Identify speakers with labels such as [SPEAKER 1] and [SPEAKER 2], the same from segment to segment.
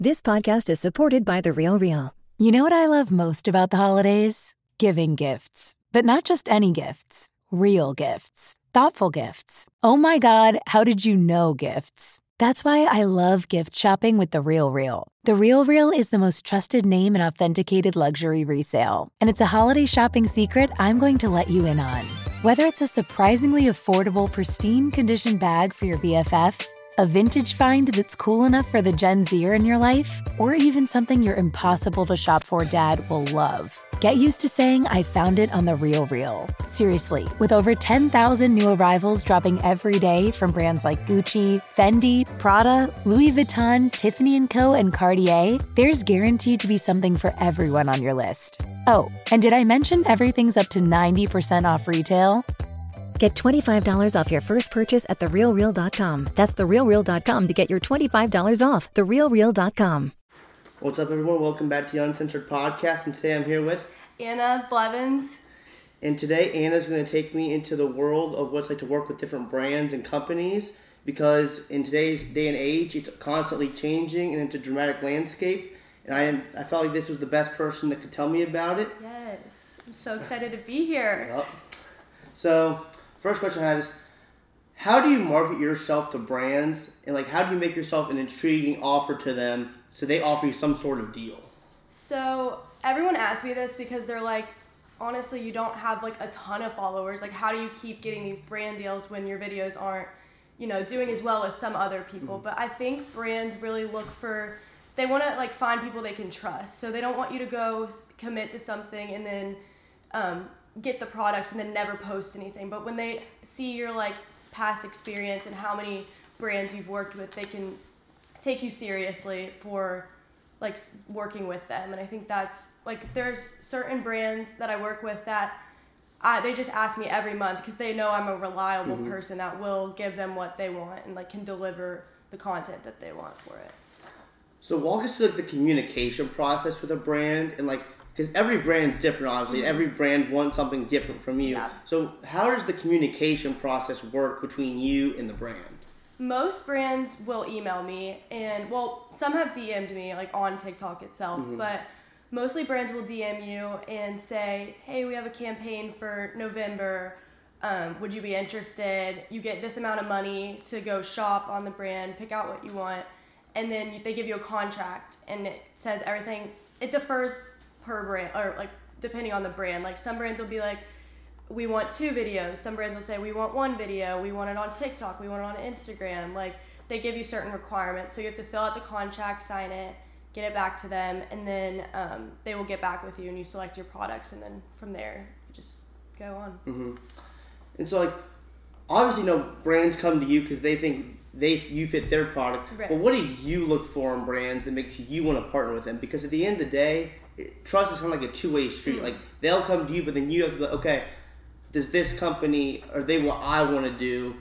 [SPEAKER 1] This podcast is supported by The Real Real.
[SPEAKER 2] You know what I love most about the holidays? Giving gifts. But not just any gifts. Real gifts. Thoughtful gifts. Oh my God, how did you know gifts? That's why I love gift shopping with The Real Real. The Real Real is the most trusted name in authenticated luxury resale. And it's a holiday shopping secret I'm going to let you in on. Whether it's a surprisingly affordable, pristine condition bag for your BFF, a vintage find that's cool enough for the Gen Zer in your life, or even something your impossible to shop for dad will love. Get used to saying I found it on The Real Real. Seriously, with over 10,000 new arrivals dropping every day from brands like Gucci, Fendi, Prada, Louis Vuitton, Tiffany & Co., and Cartier, there's guaranteed to be something for everyone on your list. Oh, and did I mention everything's up to 90% off retail?
[SPEAKER 1] Get $25 off your first purchase at TheRealReal.com. That's TheRealReal.com to get your $25 off. TheRealReal.com.
[SPEAKER 3] What's up, everyone? Welcome back to the Uncensored Podcast, and today I'm here with
[SPEAKER 4] Anna Blevins.
[SPEAKER 3] And today Anna's going to take me into the world of what it's like to work with different brands and companies, because in today's day and age, it's constantly changing and it's a dramatic landscape. And I felt like this was the best person that could tell me about it.
[SPEAKER 4] Yes, I'm so excited to be here.
[SPEAKER 3] Yep. So, first question I have is, how do you market yourself to brands, and how do you make yourself an intriguing offer to them so they offer you some sort of deal?
[SPEAKER 4] So everyone asks me this because they're like, honestly, you don't have a ton of followers. How do you keep getting these brand deals when your videos aren't, doing as well as some other people?
[SPEAKER 3] Mm-hmm.
[SPEAKER 4] But I think brands really look for, they want to find people they can trust. So they don't want you to go commit to something and then get the products and then never post anything. But when they see your past experience and how many brands you've worked with, they can take you seriously for working with them. And I think that's there's certain brands that I work with that they just ask me every month because they know I'm a reliable
[SPEAKER 3] mm-hmm.
[SPEAKER 4] person that will give them what they want and can deliver the content that they want for it.
[SPEAKER 3] So walk us through the communication process with a brand, and because every brand's different, obviously. Mm-hmm. Every brand wants something different from you.
[SPEAKER 4] Yeah.
[SPEAKER 3] So how does the communication process work between you and the brand?
[SPEAKER 4] Most brands will email me, and some have DM'd me on TikTok itself,
[SPEAKER 3] mm-hmm.
[SPEAKER 4] but mostly brands will DM you and say, hey, we have a campaign for November. Would you be interested? You get this amount of money to go shop on the brand, pick out what you want, and then they give you a contract, and it says everything. It differs per brand, or depending on the brand. Some brands will be we want 2 videos. Some brands will say we want 1 video. We want it on TikTok. We want it on Instagram. They give you certain requirements. So you have to fill out the contract, sign it, get it back to them, and then they will get back with you and you select your products, and then from there you just go on.
[SPEAKER 3] Mm-hmm. And so obviously brands come to you because they think you fit their product.
[SPEAKER 4] Right.
[SPEAKER 3] But what do you look for in brands that makes you want to partner with them? Because at the end of the day, trust is kind of a two-way street.
[SPEAKER 4] Mm-hmm.
[SPEAKER 3] They'll come to you, but then you have to be okay, does this company, are they what I want to do?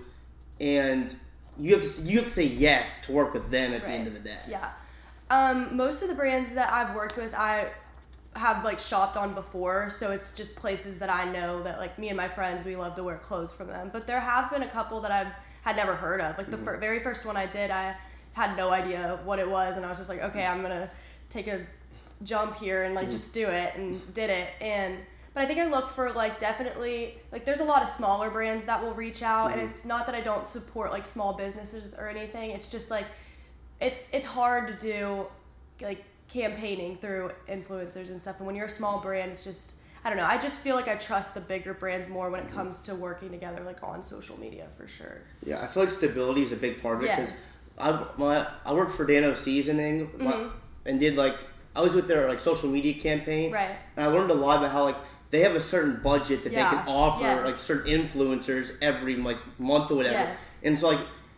[SPEAKER 3] And you have to say yes to work with them at the end of the day.
[SPEAKER 4] Yeah. Most of the brands that I've worked with, I have shopped on before, so it's just places that I know that me and my friends, we love to wear clothes from them. But there have been a couple that I've had never heard of. The
[SPEAKER 3] mm-hmm.
[SPEAKER 4] very first one I did, I had no idea what it was, and I was just okay, I'm gonna take a jump here and
[SPEAKER 3] mm-hmm.
[SPEAKER 4] just do it, and did it. But I think I look for definitely there's a lot of smaller brands that will reach out,
[SPEAKER 3] mm-hmm.
[SPEAKER 4] and it's not that I don't support small businesses or anything. It's just it's hard to do campaigning through influencers and stuff. And when you're a small brand, it's just, I don't know. I just feel I trust the bigger brands more when it
[SPEAKER 3] mm-hmm.
[SPEAKER 4] comes to working together on social media for sure.
[SPEAKER 3] Yeah, I feel stability is a big part of it, because
[SPEAKER 4] Yes.
[SPEAKER 3] I worked for Dano Seasoning
[SPEAKER 4] Mm-hmm.
[SPEAKER 3] and did I was with their social media campaign.
[SPEAKER 4] Right.
[SPEAKER 3] And I learned a lot about how they have a certain budget that they can offer
[SPEAKER 4] Yes.
[SPEAKER 3] certain influencers every month or whatever.
[SPEAKER 4] Yes.
[SPEAKER 3] And so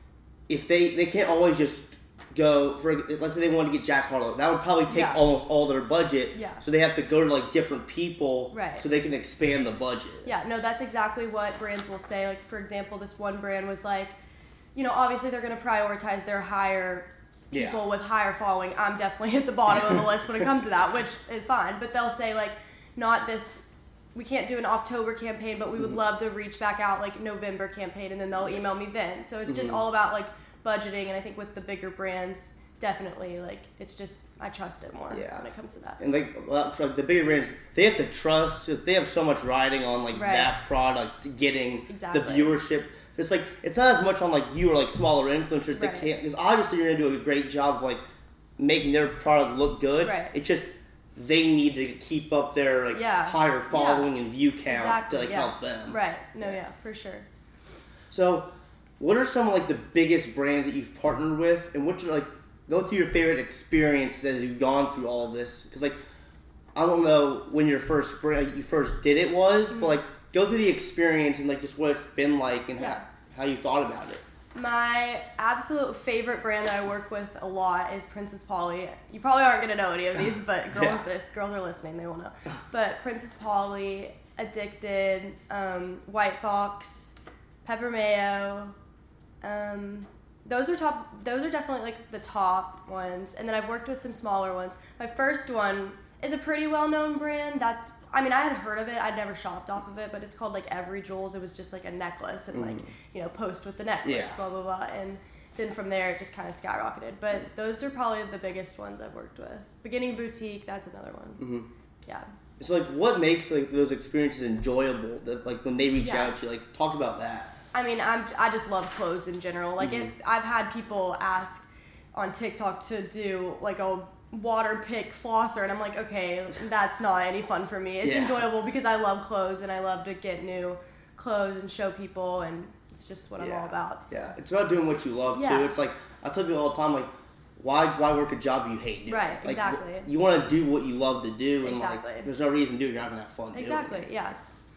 [SPEAKER 3] if they can't always just go for, let's say they want to get Jack Harlow, that would probably take almost all their budget.
[SPEAKER 4] Yeah.
[SPEAKER 3] So they have to go to different people,
[SPEAKER 4] Right.
[SPEAKER 3] so they can expand the budget.
[SPEAKER 4] Yeah, no, that's exactly what brands will say. For example, this one brand was obviously they're going to prioritize their higher people with higher following. I'm definitely at the bottom of the list when it comes to that, which is fine. But they'll say not this, we can't do an October campaign, but we would love to reach back out November campaign, and then they'll email me then. So it's just all about budgeting. And I think with the bigger brands, definitely, like, it's just, I trust it more when it comes to that.
[SPEAKER 3] And like the bigger brands, they have to trust, because they have so much riding on like that product getting the viewership. It's like, it's not as much on like you or like smaller influencers that can't, because obviously you're gonna do a great job of like making their product look good. It's just they need to keep up their like higher following and view count to like help them.
[SPEAKER 4] For sure.
[SPEAKER 3] So, what are some of like the biggest brands that you've partnered with, and what's like, go through your favorite experiences as you've gone through all of this? Because like, I don't know when you first did it was, but like, go through the experience and like just what it's been like and how you thought about it.
[SPEAKER 4] My absolute favorite brand that I work with a lot is Princess Polly. You probably aren't going to know any of these, but girls, if girls are listening, they will know. But Princess Polly, Addicted, White Fox, Pepper Mayo, those are definitely like the top ones. And then I've worked with some smaller ones. My first one is a pretty well-known brand. I had heard of it. I'd never shopped off of it, but it's called like Every Jewels. It was just like a necklace and like, post with the necklace, blah, blah, blah. And then from there, it just kind of skyrocketed. But those are probably the biggest ones I've worked with. Beginning Boutique, that's another one. Yeah.
[SPEAKER 3] So like, what makes like those experiences enjoyable? That like when they reach out to you, like talk about that.
[SPEAKER 4] I mean, I just love clothes in general. Like I've had people ask on TikTok to do like a water pick flosser, and I'm like, okay, that's not any fun for me. It's enjoyable because I love clothes and I love to get new clothes and show people, and it's just what I'm all about. So.
[SPEAKER 3] Yeah, it's about doing what you love too. It's like, I tell people all the time, like, why work a job you hate doing?
[SPEAKER 4] Right,
[SPEAKER 3] like,
[SPEAKER 4] exactly.
[SPEAKER 3] You want to do what you love to do, and like, there's no reason to do it. You're not gonna have fun.
[SPEAKER 4] Exactly.
[SPEAKER 3] Doing it.
[SPEAKER 4] Yeah.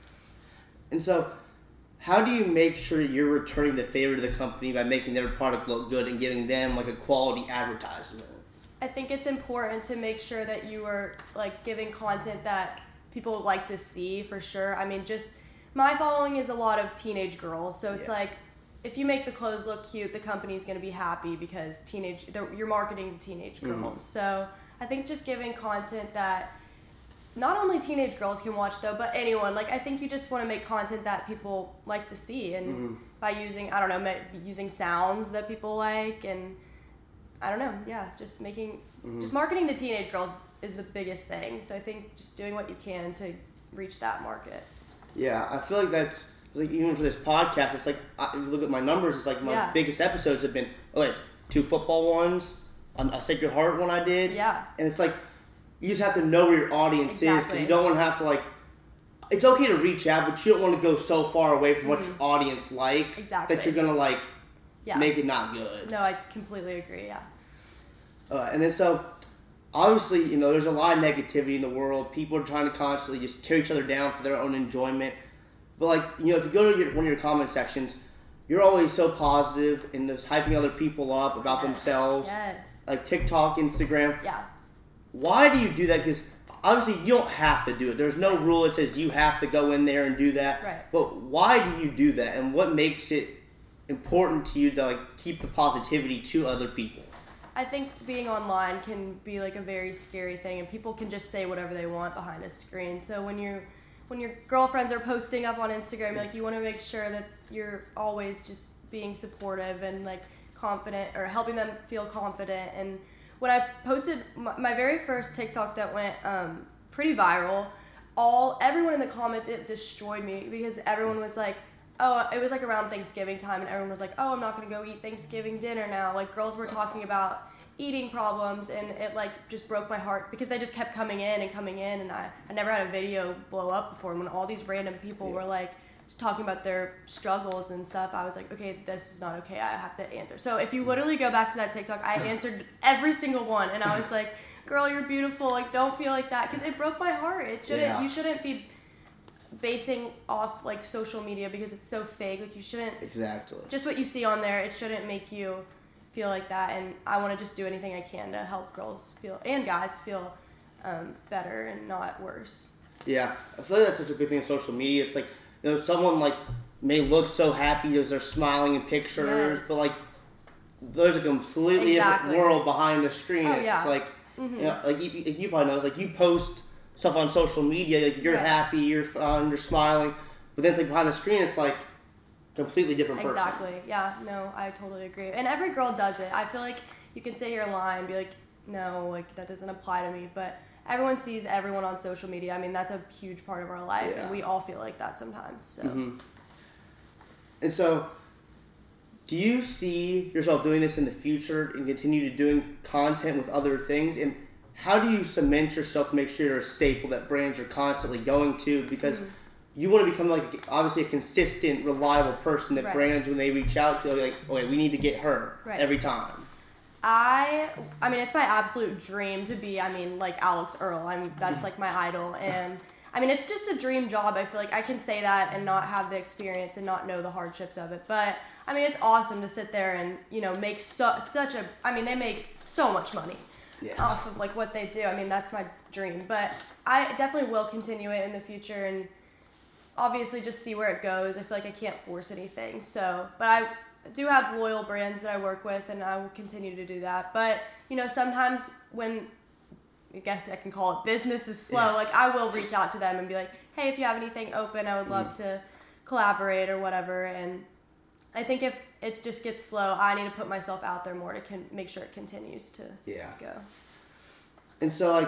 [SPEAKER 3] And so, how do you make sure you're returning the favor to the company by making their product look good and giving them like a quality advertisement?
[SPEAKER 4] I think it's important to make sure that you are like giving content that people like to see, for sure. I mean, just my following is a lot of teenage girls, so it's like, if you make the clothes look cute, the company's going to be happy because you're marketing to teenage girls. So I think just giving content that not only teenage girls can watch though, but anyone. Like, I think you just want to make content that people like to see, and by using, I don't know, using sounds that people like, and I don't know, just making, just marketing to teenage girls is the biggest thing. So I think just doing what you can to reach that market. Yeah,
[SPEAKER 3] I feel like that's, like, even for this podcast, it's like, if you look at my numbers, it's like my biggest episodes have been, 2 football ones, a Sacred Heart one I did.
[SPEAKER 4] Yeah.
[SPEAKER 3] And it's like, you just have to know where your audience is, because you don't want to have to like, it's okay to reach out, but you don't want to go so far away from what your audience likes that you're going to like make it not good.
[SPEAKER 4] No, I completely agree,
[SPEAKER 3] And then so, obviously, there's a lot of negativity in the world. People are trying to constantly just tear each other down for their own enjoyment. But like, if you go to one of your comment sections, you're always so positive and just hyping other people up about themselves. Like TikTok, Instagram.
[SPEAKER 4] Yeah.
[SPEAKER 3] Why do you do that? Because obviously you don't have to do it. There's no rule that says you have to go in there and do that.
[SPEAKER 4] Right.
[SPEAKER 3] But why do you do that? And what makes it important to you to like keep the positivity to other people?
[SPEAKER 4] I think being online can be like a very scary thing, and people can just say whatever they want behind a screen. So when your girlfriends are posting up on Instagram, like, you want to make sure that you're always just being supportive and like confident, or helping them feel confident. And when I posted my very first TikTok that went pretty viral, everyone in the comments, it destroyed me, because everyone was like, oh, it was like around Thanksgiving time, and everyone was like, oh, I'm not going to go eat Thanksgiving dinner now. Like, girls were talking about eating problems, and it like just broke my heart, because they just kept coming in, and I never had a video blow up before. And when all these random people were like just talking about their struggles and stuff, I was like, okay, this is not okay. I have to answer. So if you literally go back to that TikTok, I answered every single one, and I was like, girl, you're beautiful. Like, don't feel like that, because it broke my heart. It shouldn't. You shouldn't be basing off like social media, because it's so fake. Like, you shouldn't, just what you see on there, it shouldn't make you feel like that. And I want to just do anything I can to help girls feel, and guys feel better and not worse.
[SPEAKER 3] I feel like that's such a big thing in social media. It's like, someone like may look so happy as they're smiling in pictures, but like there's a completely different world behind the screen. It's like, like you probably know, it's like you post stuff on social media, like you're happy, you're fun, you're smiling, but then it's like behind the screen, it's like completely different person.
[SPEAKER 4] Yeah, no, I totally agree. And every girl does it. I feel like you can sit here and lie and be like, no, like that doesn't apply to me. But everyone sees everyone on social media. I mean, that's a huge part of our life, and we all feel like that sometimes. So.
[SPEAKER 3] And so, do you see yourself doing this in the future and continue to doing content with other things? And how do you cement yourself to make sure you're a staple that brands are constantly going to? Because you want to become like obviously a consistent, reliable person that brands, when they reach out to, like, okay, we need to get her every time.
[SPEAKER 4] I mean, it's my absolute dream to be, like Alex Earl. That's like my idol. And I mean, it's just a dream job. I feel like I can say that and not have the experience and not know the hardships of it. But I mean, it's awesome to sit there and, make they make so much money off of like what they do. I mean, that's my dream. But I definitely will continue it in the future and obviously just see where it goes. I feel like I can't force anything. So, but I do have loyal brands that I work with, and I will continue to do that. But, sometimes when, I guess I can call it business is slow, like I will reach out to them and be like, hey, if you have anything open, I would love to collaborate or whatever. And I think if it just gets slow, I need to put myself out there more to make sure it continues to go.
[SPEAKER 3] And so, like,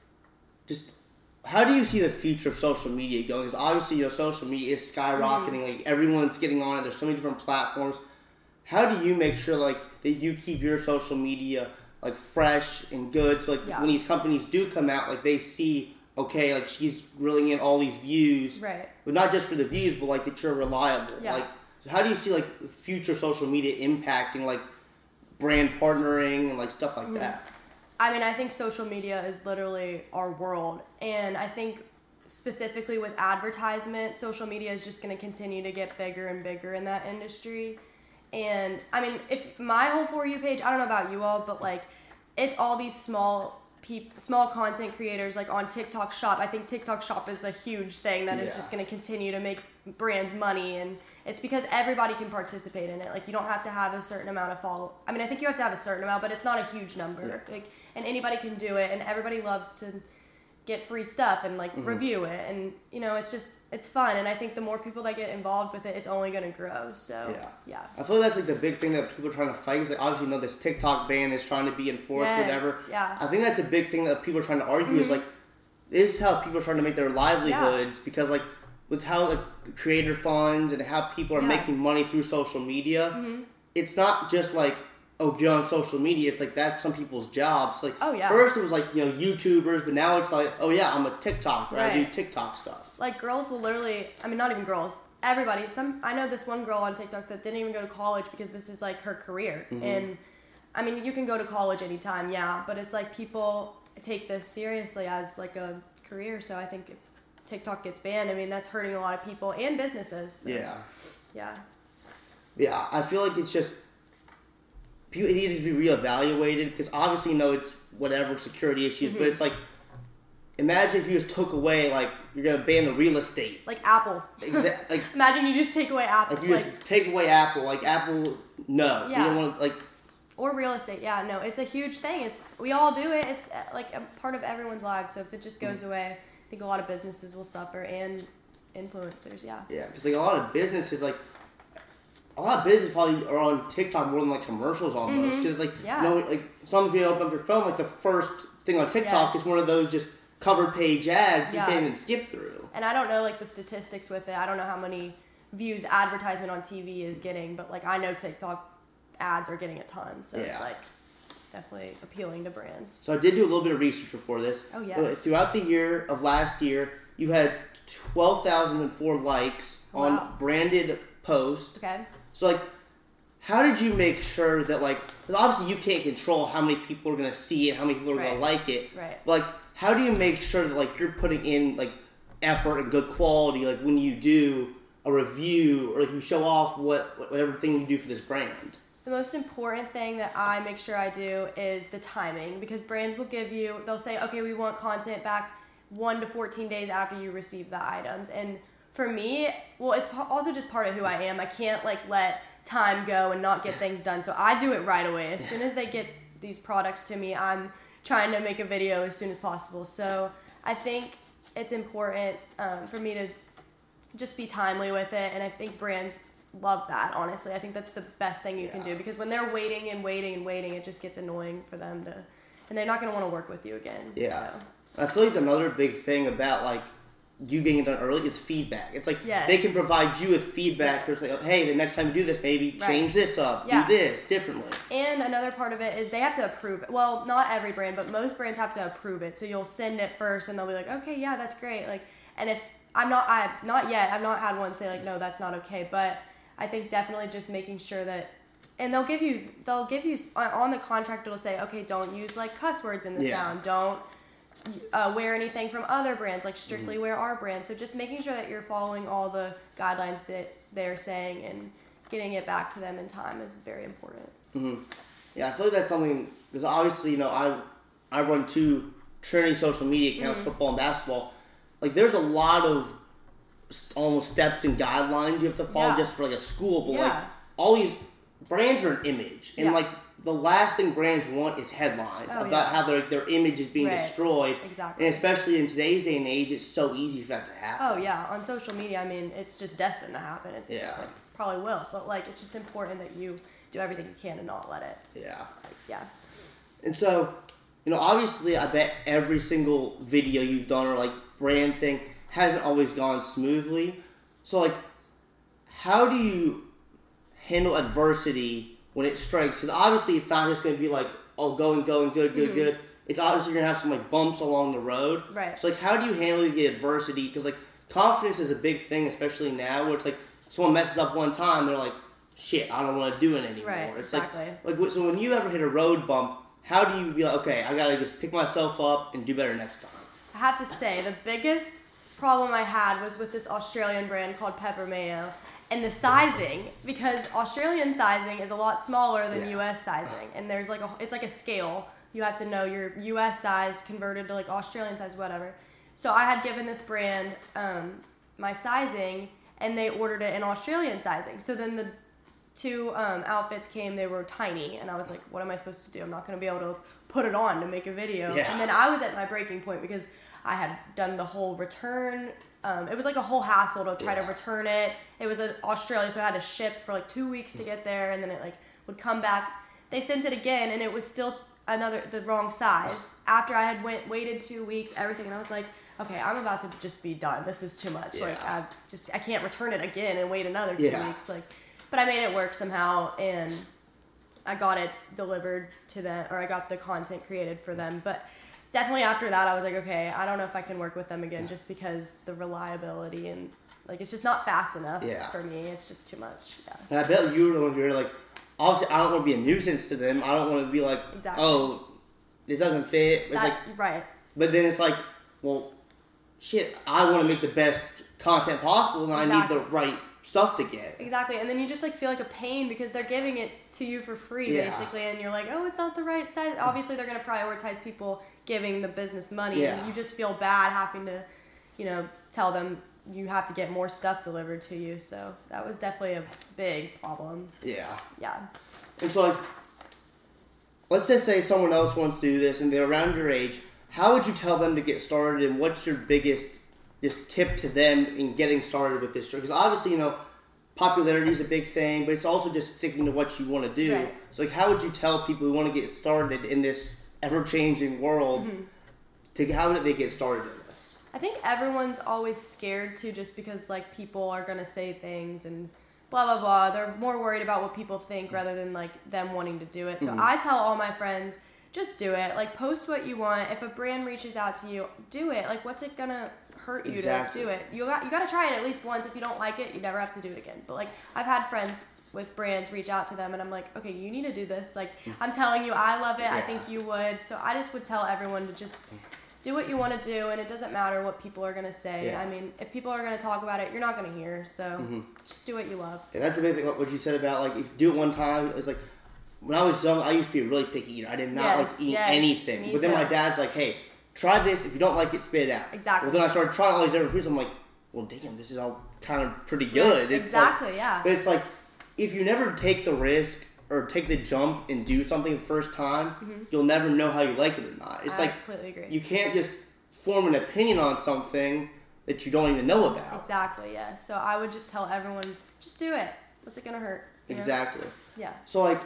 [SPEAKER 3] just how do you see the future of social media going? Because obviously, social media is skyrocketing. Like, everyone's getting on it. There's so many different platforms. How do you make sure, like, that you keep your social media, like, fresh and good? So, like, when these companies do come out, like, they see, okay, like, she's reeling in all these views.
[SPEAKER 4] Right.
[SPEAKER 3] But not just for the views, but, like, that you're reliable.
[SPEAKER 4] Yeah.
[SPEAKER 3] Like, how do you see, like, future social media impacting, like, brand partnering and, like, stuff like that?
[SPEAKER 4] I mean, I think social media is literally our world. And I think specifically with advertisement, social media is just going to continue to get bigger and bigger in that industry. And I mean, if my whole For You page, I don't know about you all, but like it's all these small content creators like on TikTok Shop. I think TikTok Shop is a huge thing that is just going to continue to make brands money, and it's because everybody can participate in it. Like you don't have to have a certain amount of follow. I mean, I think you have to have a certain amount, but it's not a huge number. Like, and anybody can do it, and everybody loves to get free stuff and like review it, and it's fun. And I think the more people that get involved with it, it's only going to grow. So
[SPEAKER 3] I feel like that's like the big thing that people are trying to fight. Is like obviously this TikTok ban is trying to be enforced, whatever. I think that's a big thing that people are trying to argue is like this is how people are trying to make their livelihoods because like with how like creator funds and how people are making money through social media, it's not just like, oh, get on social media. It's like that's some people's jobs. Like first it was like, YouTubers, but now it's like, oh yeah, I'm a TikToker. I do TikTok stuff.
[SPEAKER 4] Like girls will literally, I mean not even girls, everybody. I know this one girl on TikTok that didn't even go to college because this is like her career. And I mean you can go to college anytime, but it's like people take this seriously as like a career. So I think if TikTok gets banned, I mean that's hurting a lot of people and businesses. So,
[SPEAKER 3] yeah, I feel like it's just it needs to be reevaluated because obviously it's whatever security issues, but it's like imagine if you just took away like you're gonna ban the real estate,
[SPEAKER 4] like Apple.
[SPEAKER 3] Like
[SPEAKER 4] imagine you just take away Apple.
[SPEAKER 3] Like you just take away Apple. Like Apple, no, you don't want like.
[SPEAKER 4] Or real estate, no, it's a huge thing. We all do it. It's like a part of everyone's lives. So if it just goes away, I think a lot of businesses will suffer and influencers, Yeah,
[SPEAKER 3] because like a lot of businesses probably are on TikTok more than like commercials almost. Because like like sometimes you open up your phone, like the first thing on TikTok is one of those just cover page ads you can't even skip through.
[SPEAKER 4] And I don't know like the statistics with it. I don't know how many views advertisement on TV is getting, but like I know TikTok ads are getting a ton, so it's like definitely appealing to brands.
[SPEAKER 3] So I did do a little bit of research before this.
[SPEAKER 4] Oh yes.
[SPEAKER 3] Throughout the year of last year, you had 12,004 likes on branded posts.
[SPEAKER 4] Okay.
[SPEAKER 3] So like, how did you make sure that like, because obviously you can't control how many people are gonna see it, how many people are gonna like it.
[SPEAKER 4] Right.
[SPEAKER 3] But like, how do you make sure that like you're putting in like effort and good quality, like when you do a review or like you show off whatever thing you do for this brand?
[SPEAKER 4] The most important thing that I make sure I do is the timing, because brands will they'll say, okay, we want content back 1 to 14 days after you receive the items. And for me, well, it's also just part of who I am. I can't like let time go and not get things done. So I do it right away. As soon as they get these products to me, I'm trying to make a video as soon as possible. So I think it's important for me to just be timely with it. And I think brands love that, honestly. I think that's the best thing you can do, because when they're waiting and waiting and waiting, it just gets annoying for them and they're not going to want to work with you again.
[SPEAKER 3] Yeah.
[SPEAKER 4] So.
[SPEAKER 3] I feel like another big thing about, like, you getting it done early is feedback. It's like they can provide you with feedback. It's like, hey, the next time you do this, maybe change this up, do this differently.
[SPEAKER 4] And another part of it is they have to approve it. Well, not every brand, but most brands have to approve it. So you'll send it first, and they'll be like, okay, yeah, that's great. Like, and if I've not had one say like, no, that's not okay. But I think definitely just making sure that, and they'll give you on the contract. It'll say, okay, don't use like cuss words in the sound. Don't wear anything from other brands, like strictly wear our brand. So just making sure that you're following all the guidelines that they're saying and getting it back to them in time is very important.
[SPEAKER 3] Mm-hmm. Yeah, I feel like that's something, because obviously, you know, I run 2 Trinity social media accounts, football and basketball. Like, there's a lot of almost steps and guidelines you have to follow just for like a school, but like all these brands are an image, and like the last thing brands want is headlines about how their image is being destroyed.
[SPEAKER 4] Exactly.
[SPEAKER 3] And especially in today's day and age, it's so easy for that to happen.
[SPEAKER 4] Oh yeah, on social media, I mean, it's just destined to happen. It probably will, but like, it's just important that you do everything you can to not let it. Yeah.
[SPEAKER 3] And so, you know, obviously, I bet every single video you've done or like brand thing hasn't always gone smoothly. So like, how do you handle adversity when it strikes? Because obviously it's not just going to be like, oh, going, good. It's obviously going to have some like bumps along the road.
[SPEAKER 4] Right.
[SPEAKER 3] So like, how do you handle the adversity? Because like, confidence is a big thing, especially now, where it's like, someone messes up one time, they're like, shit, I don't want to do it anymore.
[SPEAKER 4] Right,
[SPEAKER 3] it's
[SPEAKER 4] exactly.
[SPEAKER 3] like, so when you ever hit a road bump, how do you be like, okay, I got to just pick myself up and do better next time?
[SPEAKER 4] I have to say, the biggest problem I had was with this Australian brand called Pepper Mayo. And the sizing, because Australian sizing is a lot smaller than U.S. sizing, and there's like it's like a scale. You have to know your U.S. size converted to like Australian size, whatever. So I had given this brand my sizing, and they ordered it in Australian sizing. So then the 2 outfits came, they were tiny, and I was like, what am I supposed to do? I'm not going to be able to put it on to make a video.
[SPEAKER 3] Yeah.
[SPEAKER 4] And then I was at my breaking point because I had done the whole return. It was like a whole hassle to try to return it. It was in Australia, so I had to ship for like 2 weeks to get there, and then it like would come back. They sent it again, and it was still the wrong size. After I had waited 2 weeks, everything, and I was like, okay, I'm about to just be done. This is too much. Like I can't return it again and wait another 2 weeks. Like, but I made it work somehow, and I got it delivered to them, or I got the content created for them. But definitely after that, I was like, okay, I don't know if I can work with them again, just because the reliability and like it's just not fast enough for me. It's just too much. Yeah.
[SPEAKER 3] And I bet you were the one who were like, obviously, I don't want to be a nuisance to them. I don't want to be like, oh, this doesn't fit. It's like,
[SPEAKER 4] right.
[SPEAKER 3] But then it's like, well, shit, I want to make the best content possible, and I need the right stuff to get.
[SPEAKER 4] Exactly. And then you just like feel like a pain because they're giving it to you for free basically, and you're like, oh, it's not the right size. Obviously they're going to prioritize people giving the business money, and you just feel bad having to, you know, tell them you have to get more stuff delivered to you. So that was definitely a big problem. Yeah.
[SPEAKER 3] And so like, let's just say someone else wants to do this and they're around your age. How would you tell them to get started, and what's your biggest just tip to them in getting started with this? Because obviously, you know, popularity is a big thing, but it's also just sticking to what you want to do. Right. So like, how would you tell people who want to get started in this ever-changing world, how did they get started in this?
[SPEAKER 4] I think everyone's always scared too, just because like people are going to say things and blah, blah, blah. They're more worried about what people think rather than like them wanting to do it. So I tell all my friends, just do it. Like, post what you want. If a brand reaches out to you, do it. Like, what's it going to hurt you to do it? You got to try it at least once. If you don't like it, you never have to do it again. But like, I've had friends with brands reach out to them, and I'm like, okay, you need to do this. Like, I'm telling you, I love it. I think you would. So I just would tell everyone to just do what you want to do, and it doesn't matter what people are going to say. I mean, if people are going to talk about it, you're not going to hear. So just do what you love.
[SPEAKER 3] Yeah, that's a big thing. What you said about like, if you do it one time, it's like, when I was young, I used to be a really picky eater. I did not like eat anything. But then my dad's like, hey, try this. If you don't like it, spit it out.
[SPEAKER 4] Exactly.
[SPEAKER 3] Well, then I started trying all these different foods. I'm like, well, damn, this is all kind of pretty good. It's
[SPEAKER 4] exactly,
[SPEAKER 3] like, But it's like, if you never take the risk or take the jump and do something the first time, you'll never know how you like it or not. It's like,
[SPEAKER 4] completely agree.
[SPEAKER 3] You can't just form an opinion on something that you don't even know about.
[SPEAKER 4] Exactly, yeah. So I would just tell everyone, just do it. what's it gonna hurt? You know?
[SPEAKER 3] Exactly.
[SPEAKER 4] Yeah.
[SPEAKER 3] So, like,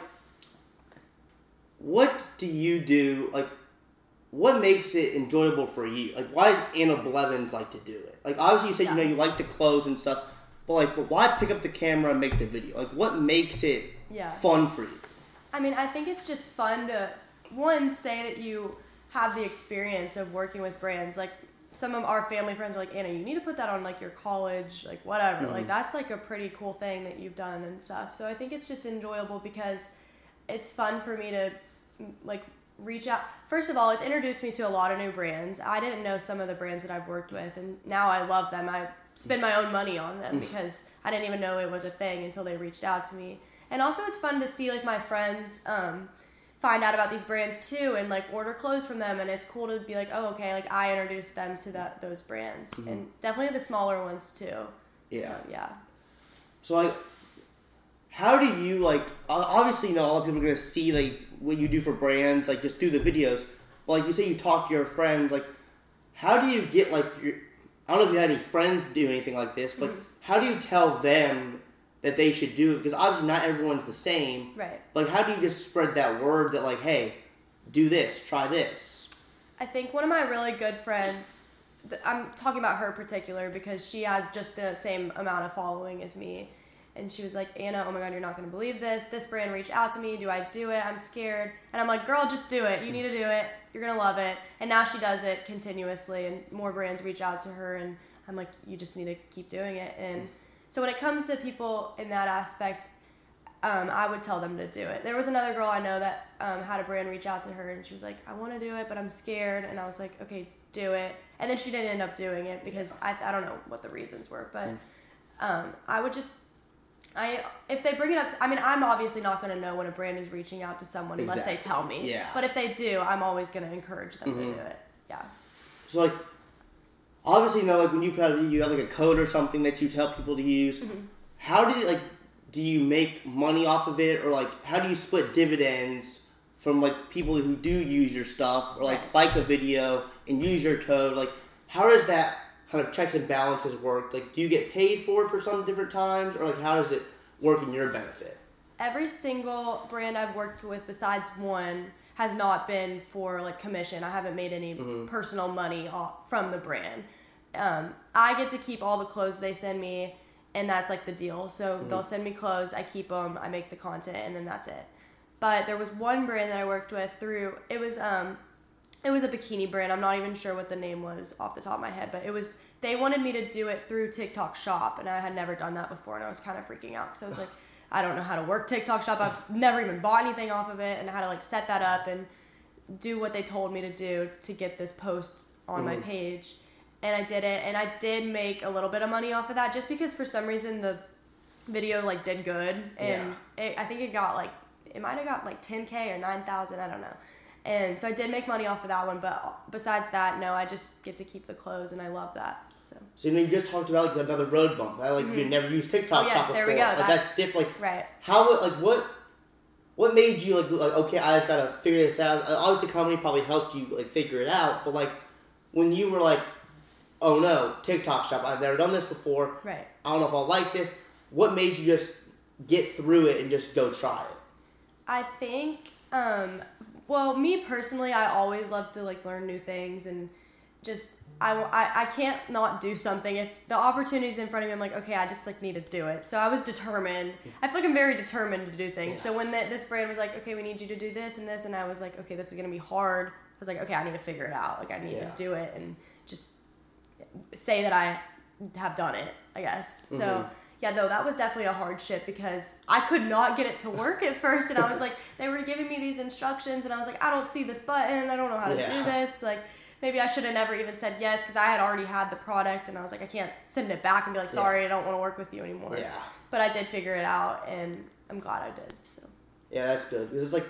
[SPEAKER 3] what do you do, like, what makes it enjoyable for you? Like, why does Anna Blevins like to do it? Like, obviously you said, you know, you like the clothes and stuff, but why pick up the camera and make the video? Like, what makes it fun for you?
[SPEAKER 4] I mean, I think it's just fun to, one, say that you have the experience of working with brands. Like, some of our family friends are like, Anna, you need to put that on, like, your college, like, whatever. Like, that's, like, a pretty cool thing that you've done and stuff. So I think it's just enjoyable because it's fun for me to, like, reach out. First of all, it's introduced me to a lot of new brands. I didn't know some of the brands that I've worked with, and now I love them. I spend my own money on them because I didn't even know it was a thing until they reached out to me. And also it's fun to see, like, my friends find out about these brands too and, like, order clothes from them, and it's cool to be like, oh, okay, like, I introduced them to those brands. And definitely the smaller ones too.
[SPEAKER 3] So, like, how do you, like, obviously, you know, a lot of people are going to see, like, what you do for brands, like, just through the videos. But, like, you say you talk to your friends, like, how do you get, like, I don't know if you had any friends do anything like this, but how do you tell them that they should do it? Because obviously not everyone's the same.
[SPEAKER 4] Right.
[SPEAKER 3] Like, how do you just spread that word that, like, hey, do this, try this?
[SPEAKER 4] I think one of my really good friends, I'm talking about her in particular because she has just the same amount of following as me. And she was like, Anna, oh my God, you're not going to believe this. This brand reached out to me. Do I do it? I'm scared. And I'm like, girl, just do it. You need to do it. You're going to love it. And now she does it continuously, and more brands reach out to her. And I'm like, you just need to keep doing it. And so when it comes to people in that aspect, I would tell them to do it. There was another girl I know that had a brand reach out to her, and she was like, I want to do it, but I'm scared. And I was like, okay, do it. And then she didn't end up doing it because I don't know what the reasons were. But I would just... if they bring it up, I'm obviously not going to know when a brand is reaching out to someone unless they tell me.
[SPEAKER 3] Yeah.
[SPEAKER 4] But if they do, I'm always going to encourage them to do it. Yeah.
[SPEAKER 3] So, like, obviously, you know, like, when you put out a video, you have, like, a code or something that you tell people to use. How do you make money off of it? Or, like, how do you split dividends from, like, people who do use your stuff or, like a video and use your code? Like, how does that kind of checks and balances work? Like, do you get paid for it for some different times, or, like, how does it work in your benefit?
[SPEAKER 4] Every single brand I've worked with besides one has not been for, like, commission. I haven't made any personal money from the brand. I get to keep all the clothes they send me, and that's, like, the deal. So they'll send me clothes, I keep them, I make the content, and then that's it. But there was one brand that I worked with through, it was a bikini brand. I'm not even sure what the name was off the top of my head, but they wanted me to do it through TikTok Shop, and I had never done that before, and I was kind of freaking out because I was like, I don't know how to work TikTok Shop. I've never even bought anything off of it, and how to, like, set that up and do what they told me to do to get this post on my page. And I did it, and I did make a little bit of money off of that just because for some reason the video, like, did good, and I think it might have got like 10K or 9,000, I don't know. And so I did make money off of that one, but besides that, no, I just get to keep the clothes, and I love that. So
[SPEAKER 3] you know, you just talked about, like, another road bump. Like, you never used TikTok Shop before.
[SPEAKER 4] There we go.
[SPEAKER 3] Like, that's different. Like,
[SPEAKER 4] right.
[SPEAKER 3] How, like, what made you, like, okay, I just gotta figure this out? Obviously, the company probably helped you, like, figure it out, but, like, when you were like, oh no, TikTok Shop, I've never done this before.
[SPEAKER 4] Right.
[SPEAKER 3] I don't know if I'll like this. What made you just get through it and just go try it?
[SPEAKER 4] I think, well, me personally, I always love to, like, learn new things, and just, I can't not do something. If the opportunity's in front of me, I'm like, okay, I just, like, need to do it. So I was determined. I feel like I'm very determined to do things. So when this brand was like, okay, we need you to do this and this, and I was like, okay, this is going to be hard. I was like, okay, I need to figure it out. Like, I need to do it and just say that I have done it, I guess. So, yeah, no, that was definitely a hardship because I could not get it to work at first, and I was like, they were giving me these instructions, and I was like, I don't see this button, I don't know how to do this, like, maybe I should have never even said yes because I had already had the product, and I was like, I can't send it back and be like, sorry, I don't want to work with you anymore. Yeah. But I did figure it out, and I'm glad I did, so. Yeah,
[SPEAKER 3] that's good, because it's like,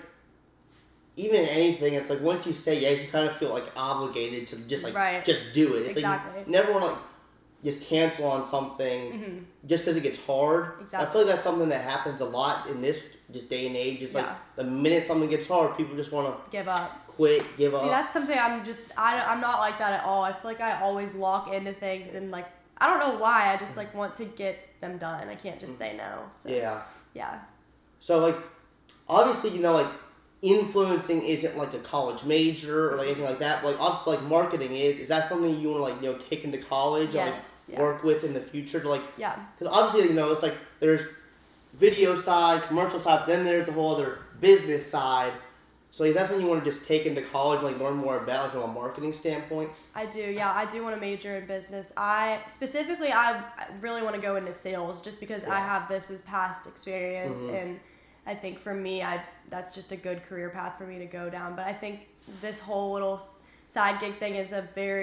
[SPEAKER 3] even in anything, it's like, once you say yes, you kind of feel, like, obligated to just, like, just do it. It's
[SPEAKER 4] exactly.
[SPEAKER 3] Like, you never want to, like, just cancel on something just because it gets hard.
[SPEAKER 4] Exactly.
[SPEAKER 3] I feel like that's something that happens a lot in this day and age. It's like, the minute something gets hard, people just want to
[SPEAKER 4] give up.
[SPEAKER 3] Quit, give up.
[SPEAKER 4] See, that's something I'm not like that at all. I feel like I always lock into things, and, like, I don't know why. I just, like, want to get them done. I can't just say no. So,
[SPEAKER 3] Yeah.
[SPEAKER 4] Yeah.
[SPEAKER 3] So, like, obviously, you know, like, influencing isn't, like, a college major or, like, anything like that. But, like marketing is. Is that something you want to, like, you know, take into college or, like, work with in the future to, like...
[SPEAKER 4] Yeah.
[SPEAKER 3] Because, obviously, you know, it's, like, there's video side, commercial side, then there's the whole other business side. So is that something you want to just take into college, like, learn more about, like, from a marketing standpoint?
[SPEAKER 4] I do, yeah. I do want to major in business. I really want to go into sales just because I have this as past experience, and I think for me, that's just a good career path for me to go down. But I think this whole little side gig thing is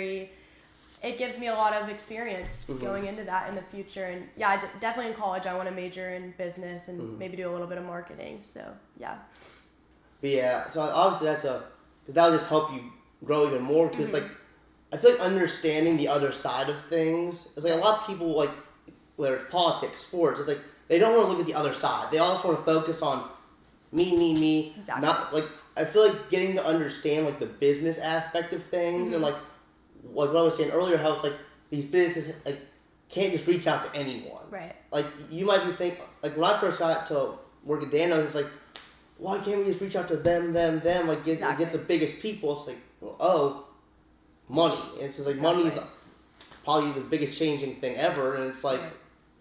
[SPEAKER 4] it gives me a lot of experience going into that in the future. And yeah, definitely in college, I want to major in business and maybe do a little bit of marketing. So yeah.
[SPEAKER 3] But yeah, so obviously because that'll just help you grow even more. Because like, I feel like understanding the other side of things is like a lot of people, like, whether it's politics, sports, it's like they don't want to look at the other side. They all just want to focus on me.
[SPEAKER 4] Exactly.
[SPEAKER 3] Not like, I feel like getting to understand like the business aspect of things and like what I was saying earlier, how it's like these businesses like can't just reach out to anyone.
[SPEAKER 4] Right.
[SPEAKER 3] Like you might be thinking, like when I first got to work at Dano's, it's like, why can't we just reach out to them, like get the biggest people? It's like, oh, money. And it's just like money's probably the biggest changing thing ever, and it's like.
[SPEAKER 4] Right.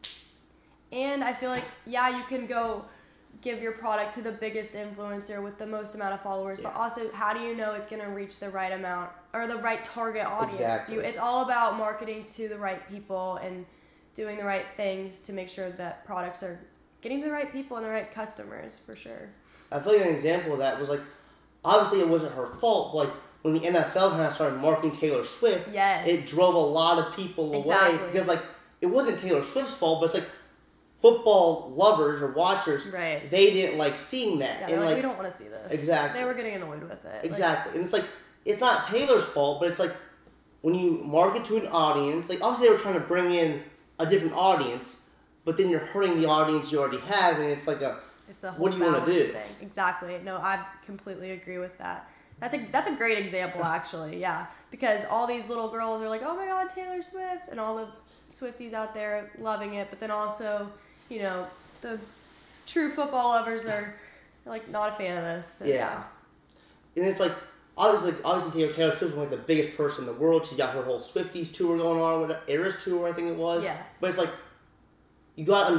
[SPEAKER 4] And I feel like, yeah, you can go give your product to the biggest influencer with the most amount of followers, but also how do you know it's going to reach the right amount or the right target audience?
[SPEAKER 3] Exactly.
[SPEAKER 4] It's all about marketing to the right people and doing the right things to make sure that products are getting to the right people and the right customers, for sure.
[SPEAKER 3] I feel like an example of that was like, obviously it wasn't her fault, but like when the NFL kind of started marketing Taylor Swift, it drove a lot of people away because like it wasn't Taylor Swift's fault, but it's like football lovers or watchers, they didn't like seeing that.
[SPEAKER 4] Yeah,
[SPEAKER 3] and like,
[SPEAKER 4] we don't want to see this.
[SPEAKER 3] Exactly.
[SPEAKER 4] They were getting annoyed with it.
[SPEAKER 3] Exactly. And it's like, it's not Taylor's fault, but it's like when you market to an audience, like obviously they were trying to bring in a different audience, but then you're hurting the audience you already have, and it's like
[SPEAKER 4] it's a whole
[SPEAKER 3] what do you want to do?
[SPEAKER 4] Thing. Exactly. No, I completely agree with that. That's a great example, actually. Yeah, because all these little girls are like, oh my God, Taylor Swift, and all the Swifties out there loving it, but then also, you know, the true football lovers are like not a fan of this. So,
[SPEAKER 3] yeah. And it's like obviously Taylor Swift was like the biggest person in the world. She's got her whole Swifties tour going on, with Eras tour, I think it was.
[SPEAKER 4] Yeah.
[SPEAKER 3] But it's like you got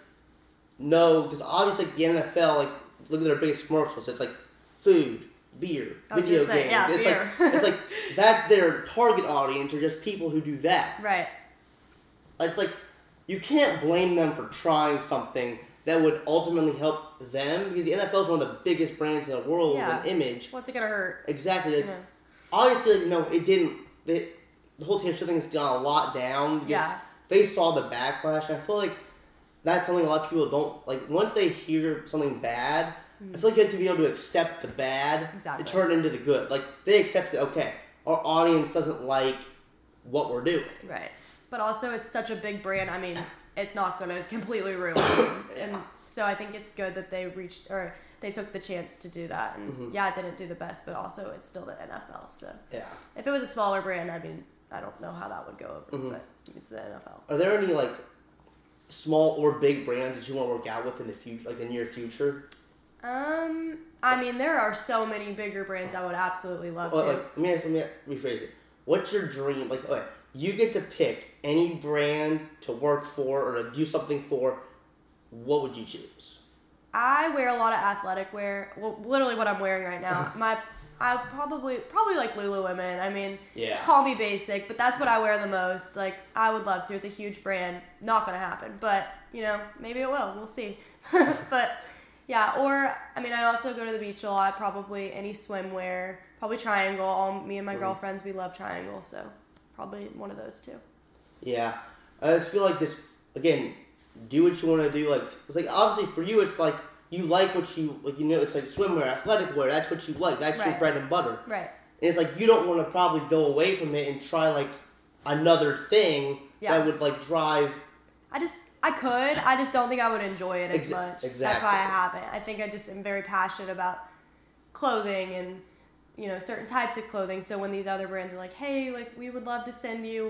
[SPEAKER 3] no, because obviously like, the NFL, like look at their biggest commercials. It's like food, beer, video games.
[SPEAKER 4] Yeah,
[SPEAKER 3] it's
[SPEAKER 4] beer.
[SPEAKER 3] It's like that's their target audience, or just people who do that.
[SPEAKER 4] Right.
[SPEAKER 3] It's like you can't blame them for trying something that would ultimately help them, because the NFL is one of the biggest brands in the world with an image.
[SPEAKER 4] What's it gonna hurt?
[SPEAKER 3] Exactly. Like, obviously, it didn't. The whole Taylor Swift thing has gone a lot down because they saw the backlash. I feel like that's something a lot of people don't like. Once they hear something bad, I feel like you have to be able to accept the bad and turn it into the good. Like they accept it. Okay, our audience doesn't like what we're doing.
[SPEAKER 4] Right. But also, it's such a big brand. I mean, it's not going to completely ruin it. And so I think it's good that they took the chance to do that. And it didn't do the best, but also it's still the NFL. So if it was a smaller brand, I mean, I don't know how that would go over, but it's the NFL.
[SPEAKER 3] Are there any like small or big brands that you want to work out with in the future, like the near future?
[SPEAKER 4] I mean, there are so many bigger brands I would absolutely love to.
[SPEAKER 3] Let me rephrase it. What's your dream? Like, okay, you get to pick any brand to work for or to do something for. What would you choose?
[SPEAKER 4] I wear a lot of athletic wear. Well, literally what I'm wearing right now. I probably like Lululemon. I mean, call me basic, but that's what I wear the most. Like, I would love to. It's a huge brand. Not gonna happen, but you know, maybe it will. We'll see. But yeah, or I mean, I also go to the beach a lot. Probably any swimwear. Probably Triangle. Me and my girlfriends, we love Triangle, so probably one of those two.
[SPEAKER 3] Yeah, I just feel like this again. Do what you want to do. Like it's like obviously for you, it's like you like what you like. You know, it's like swimwear, athletic wear. That's what you like. That's your bread and butter.
[SPEAKER 4] Right.
[SPEAKER 3] And it's like you don't want to probably go away from it and try like another thing that would like drive.
[SPEAKER 4] I could. I just don't think I would enjoy it as much.
[SPEAKER 3] Exactly.
[SPEAKER 4] That's why I haven't. I think I just am very passionate about clothing and, you know, certain types of clothing. So when these other brands are like, hey, like we would love to send you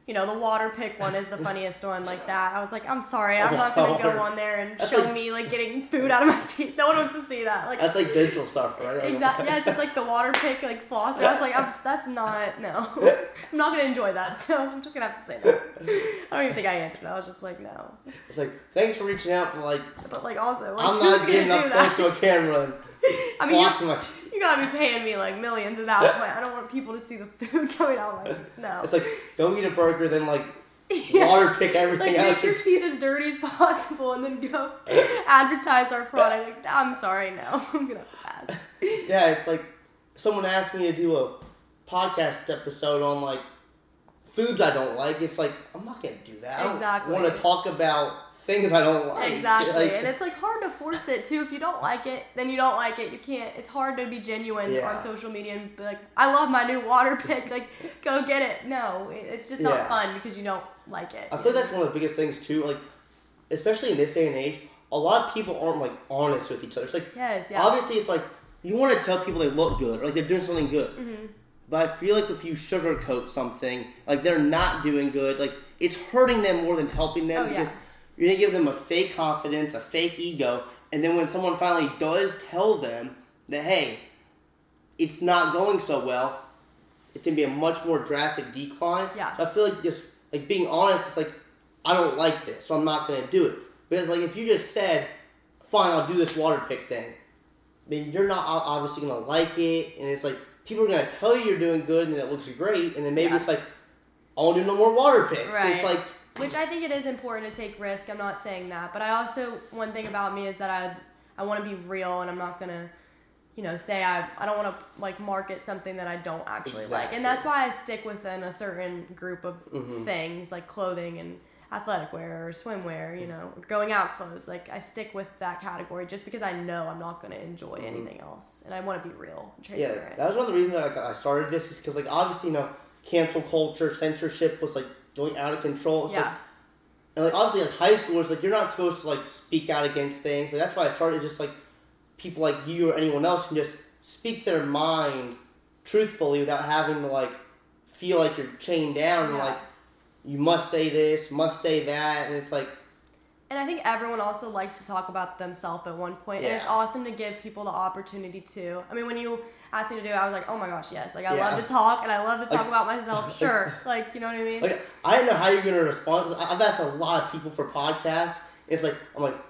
[SPEAKER 4] you know, the water pick one is the funniest one like that. I was like, I'm sorry, I'm not going to go on there and show me, like, getting food out of my teeth. No one wants to see that. Like,
[SPEAKER 3] that's like dental stuff, right?
[SPEAKER 4] Exactly. Yes, it's like the water pick, like, floss. I was like, that's not, no. I'm not going to enjoy that, so I'm just going to have to say that. I don't even think I answered it. I was just like, no.
[SPEAKER 3] It's like, thanks for reaching out,
[SPEAKER 4] but like, also, like,
[SPEAKER 3] I'm
[SPEAKER 4] who's
[SPEAKER 3] not
[SPEAKER 4] going to
[SPEAKER 3] getting
[SPEAKER 4] do
[SPEAKER 3] up
[SPEAKER 4] that?
[SPEAKER 3] close to a camera and
[SPEAKER 4] I mean,
[SPEAKER 3] flossing my teeth.
[SPEAKER 4] you gotta be paying me like millions at that point. I don't want people to see the food coming out of my teeth. No.
[SPEAKER 3] It's like, go eat a burger, then like water pick everything
[SPEAKER 4] like,
[SPEAKER 3] out.
[SPEAKER 4] make your teeth as dirty as possible and then go advertise our product. Like, I'm sorry, no. I'm gonna have to pass.
[SPEAKER 3] Yeah, it's like someone asked me to do a podcast episode on like foods I don't like. It's like, I'm not gonna do that.
[SPEAKER 4] Exactly.
[SPEAKER 3] I don't want to talk about things I don't like.
[SPEAKER 4] Exactly.
[SPEAKER 3] Like,
[SPEAKER 4] and it's like hard to force it too. If you don't like it, then you don't like it. You can't. It's hard to be genuine on social media and be like, I love my new water pick. Like, go get it. No, it's just not fun because you don't like it.
[SPEAKER 3] I feel that's one of the biggest things too. Like, especially in this day and age, a lot of people aren't like honest with each other. It's like, obviously, it's like you want to tell people they look good or like they're doing something good. Mm-hmm. But I feel like if you sugarcoat something, like they're not doing good, like it's hurting them more than helping them because you're going to give them a fake confidence, a fake ego, and then when someone finally does tell them that, hey, it's not going so well, it's going to be a much more drastic decline.
[SPEAKER 4] Yeah.
[SPEAKER 3] So I feel like just like being honest, it's like, I don't like this, so I'm not going to do it. Because like if you just said, fine, I'll do this water pick thing, I mean, you're not obviously going to like it, and it's like, people are going to tell you you're doing good and it looks great, and then maybe it's like, I won't do no more water picks.
[SPEAKER 4] Right.
[SPEAKER 3] It's like...
[SPEAKER 4] Which I think it is important to take risk. I'm not saying that. But I also, one thing about me is that I want to be real and I'm not going to, you know, say I don't want to, like, market something that I don't actually like. And that's why I stick within a certain group of things, like clothing and athletic wear or swimwear, you know, going out clothes. Like, I stick with that category just because I know I'm not going to enjoy anything else. And I want to be real and transparent.
[SPEAKER 3] Yeah, that was one of the reasons that I started this is because, like, obviously, you know, cancel culture, censorship was, like, going out of control. It's like, and, like, obviously, like, high schoolers, like, you're not supposed to, like, speak out against things. Like, that's why I started just, like, people like you or anyone else can just speak their mind truthfully without having to, like, feel like you're chained down and, like, you must say this, must say that, and it's like...
[SPEAKER 4] And I think everyone also likes to talk about themselves at one point, and it's awesome to give people the opportunity to. I mean, when you asked me to do it, I was like, oh my gosh, yes. Like, I love to talk, and I love to talk about myself. Sure. Like, you know what I mean?
[SPEAKER 3] Like, I didn't know how you're going to respond. I've asked a lot of people for podcasts. It's like, I'm like,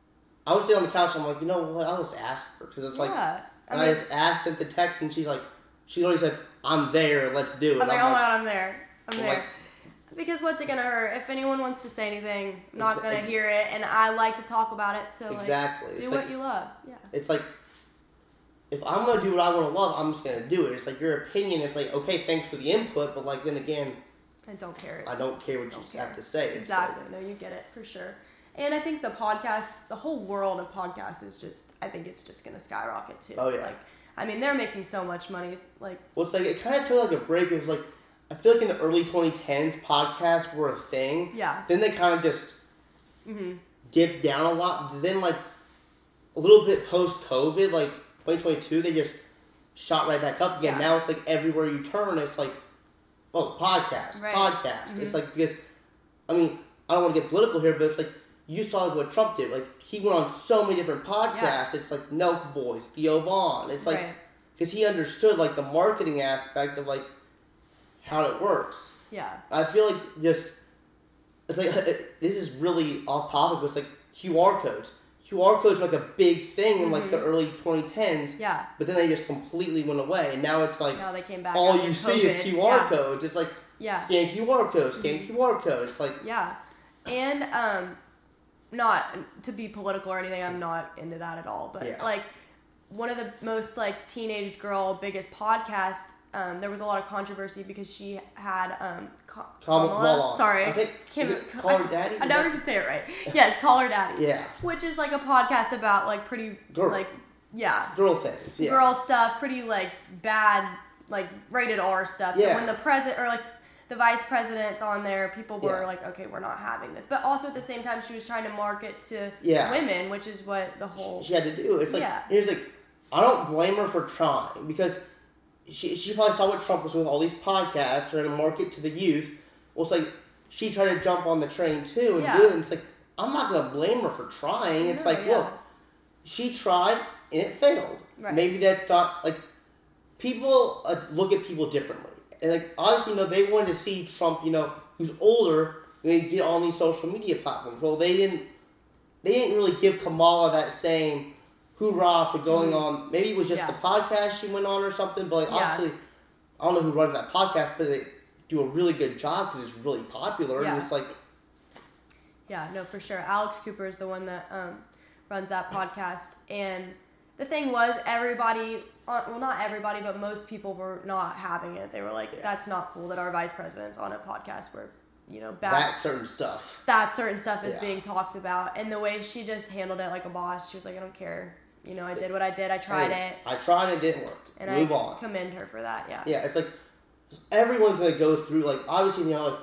[SPEAKER 3] I would sit on the couch, and I'm like, you know what, I'll just ask her. Because it's like, and I just asked, sent the text, and she's like, she always said, I'm there, let's do it.
[SPEAKER 4] I was like, oh my God, I'm there. I'm there. Like, because what's it going to hurt? If anyone wants to say anything, I'm not going to hear it, and I like to talk about it, so like, do what you love. Yeah.
[SPEAKER 3] It's like, if I'm going to do what I want to love, I'm just going to do it. It's like your opinion, it's like, okay, thanks for the input, but like, then again,
[SPEAKER 4] I don't care.
[SPEAKER 3] I don't care what you have to say.
[SPEAKER 4] Exactly. No, you get it, for sure. And I think the podcast, the whole world of podcasts is just, I think it's just going to skyrocket too.
[SPEAKER 3] Oh, yeah.
[SPEAKER 4] Like, I mean, they're making so much money. Like,
[SPEAKER 3] well, it's like, it kind of took like a break. It was like, I feel like in the early 2010s, podcasts were a thing.
[SPEAKER 4] Yeah.
[SPEAKER 3] Then they kind of just dipped down a lot. Then, like, a little bit post-COVID, like, 2022, they just shot right back up again. Yeah. Now it's like everywhere you turn, it's like, oh, podcast. Mm-hmm. It's like, because, I mean, I don't want to get political here, but it's like, you saw like what Trump did. Like, he went on so many different podcasts. Yeah. It's like Nelk Boys, Theo Vaughn. It's like, because he understood, like, the marketing aspect of, like, how it works.
[SPEAKER 4] Yeah.
[SPEAKER 3] I feel like just, it's like, this is really off topic, but it's like QR codes. QR codes were like a big thing in like the early 2010s.
[SPEAKER 4] Yeah.
[SPEAKER 3] But then they just completely went away. And now it's like,
[SPEAKER 4] now they came back
[SPEAKER 3] all you see is QR codes. It's like, scan QR codes, scan QR codes. It's like.
[SPEAKER 4] Yeah. And, not to be political or anything, I'm not into that at all. But like, one of the most like teenage girl biggest podcasts, there was a lot of controversy because she had
[SPEAKER 3] Kamala.
[SPEAKER 4] Sorry,
[SPEAKER 3] I think Call Her Daddy.
[SPEAKER 4] I never could say it right. Yes, Call Her Daddy.
[SPEAKER 3] Yeah.
[SPEAKER 4] Which is like a podcast about like pretty girl
[SPEAKER 3] things. Yeah.
[SPEAKER 4] Girl stuff, pretty like bad like rated R stuff. So when the president or like the vice president's on there, people were like, okay, we're not having this. But also at the same time, she was trying to market to women, which is what the whole
[SPEAKER 3] she had to do. It's like here's like, I don't blame her for trying because. She probably saw what Trump was doing with all these podcasts trying to market to the youth, Well, it's like she tried to jump on the train too and
[SPEAKER 4] Yeah.
[SPEAKER 3] do it. And it's like, I'm not going to blame her for trying. It's
[SPEAKER 4] No,
[SPEAKER 3] like,
[SPEAKER 4] yeah.
[SPEAKER 3] look, she tried and it failed.
[SPEAKER 4] Right.
[SPEAKER 3] Maybe that's not, like, people look at people differently. And, like, obviously, they wanted to see Trump, who's older, they get on these social media platforms. Well, they didn't really give Kamala that same hoorah for going on. Maybe it was just the podcast she went on or something. But, like, obviously, I don't know who runs that podcast, but they do a really good job because it's really popular.
[SPEAKER 4] Yeah.
[SPEAKER 3] And it's like...
[SPEAKER 4] Yeah, no, for sure. Alex Cooper is the one that runs that podcast. And the thing was, everybody, well, not everybody, but most people were not having it. They were like, that's not cool that our vice president's on a podcast where,
[SPEAKER 3] that certain stuff
[SPEAKER 4] is being talked about. And the way she just handled it like a boss, she was like, I don't care. I did what I did. I tried it.
[SPEAKER 3] I tried and it didn't work.
[SPEAKER 4] And
[SPEAKER 3] Move
[SPEAKER 4] I
[SPEAKER 3] on.
[SPEAKER 4] commend her for that, yeah.
[SPEAKER 3] Yeah, it's like, everyone's going to go through, like, obviously, like,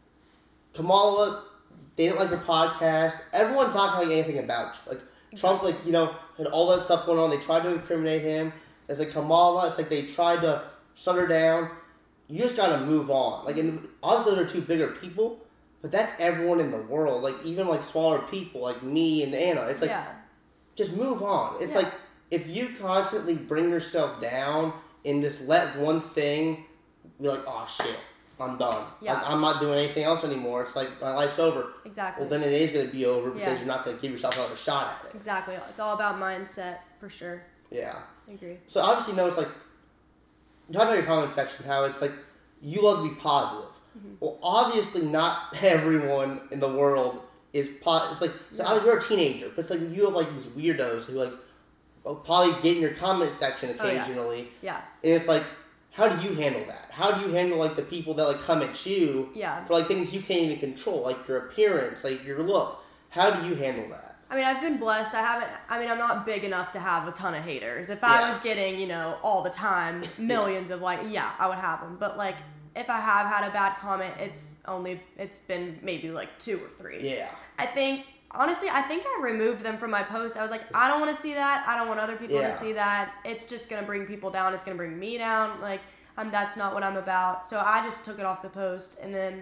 [SPEAKER 3] Kamala, they didn't like her podcast. Everyone's not going to like anything about, like, Trump, like, had all that stuff going on. They tried to incriminate him. It's like Kamala, it's like they tried to shut her down. You just got to move on. Like, and obviously they're two bigger people, but that's everyone in the world. Like, even, like, smaller people, like me and Anna. It's like, just move on. It's like, if you constantly bring yourself down and just let one thing be like, oh, shit, I'm done.
[SPEAKER 4] Yeah.
[SPEAKER 3] Like, I'm not doing anything else anymore. It's like, my life's over.
[SPEAKER 4] Exactly.
[SPEAKER 3] Well, then it is going to be over because
[SPEAKER 4] Yeah.
[SPEAKER 3] you're not going to give yourself another shot at it.
[SPEAKER 4] Exactly. It's all about mindset, for sure.
[SPEAKER 3] Yeah.
[SPEAKER 4] I agree.
[SPEAKER 3] So obviously, it's like, talk about your comment section, how it's like, you love to be positive.
[SPEAKER 4] Mm-hmm.
[SPEAKER 3] Well, obviously not everyone in the world is It's like, so obviously you're a teenager, but it's like you have like these weirdos who like will probably get in your comment section occasionally.
[SPEAKER 4] Yeah.
[SPEAKER 3] And it's like, how do you handle that? How do you handle like the people that like come at you for like things you can't even control, like your appearance, like your look? How do you handle that?
[SPEAKER 4] I mean, I've been blessed. I'm not big enough to have a ton of haters. If I was getting, all the time, millions of I would have them. But like, if I have had a bad comment, it's been maybe like 2 or 3.
[SPEAKER 3] Yeah.
[SPEAKER 4] Honestly, I think I removed them from my post. I was like, I don't want to see that. I don't want other people to see that. It's just going to bring people down. It's going to bring me down. Like, that's not what I'm about. So I just took it off the post. And then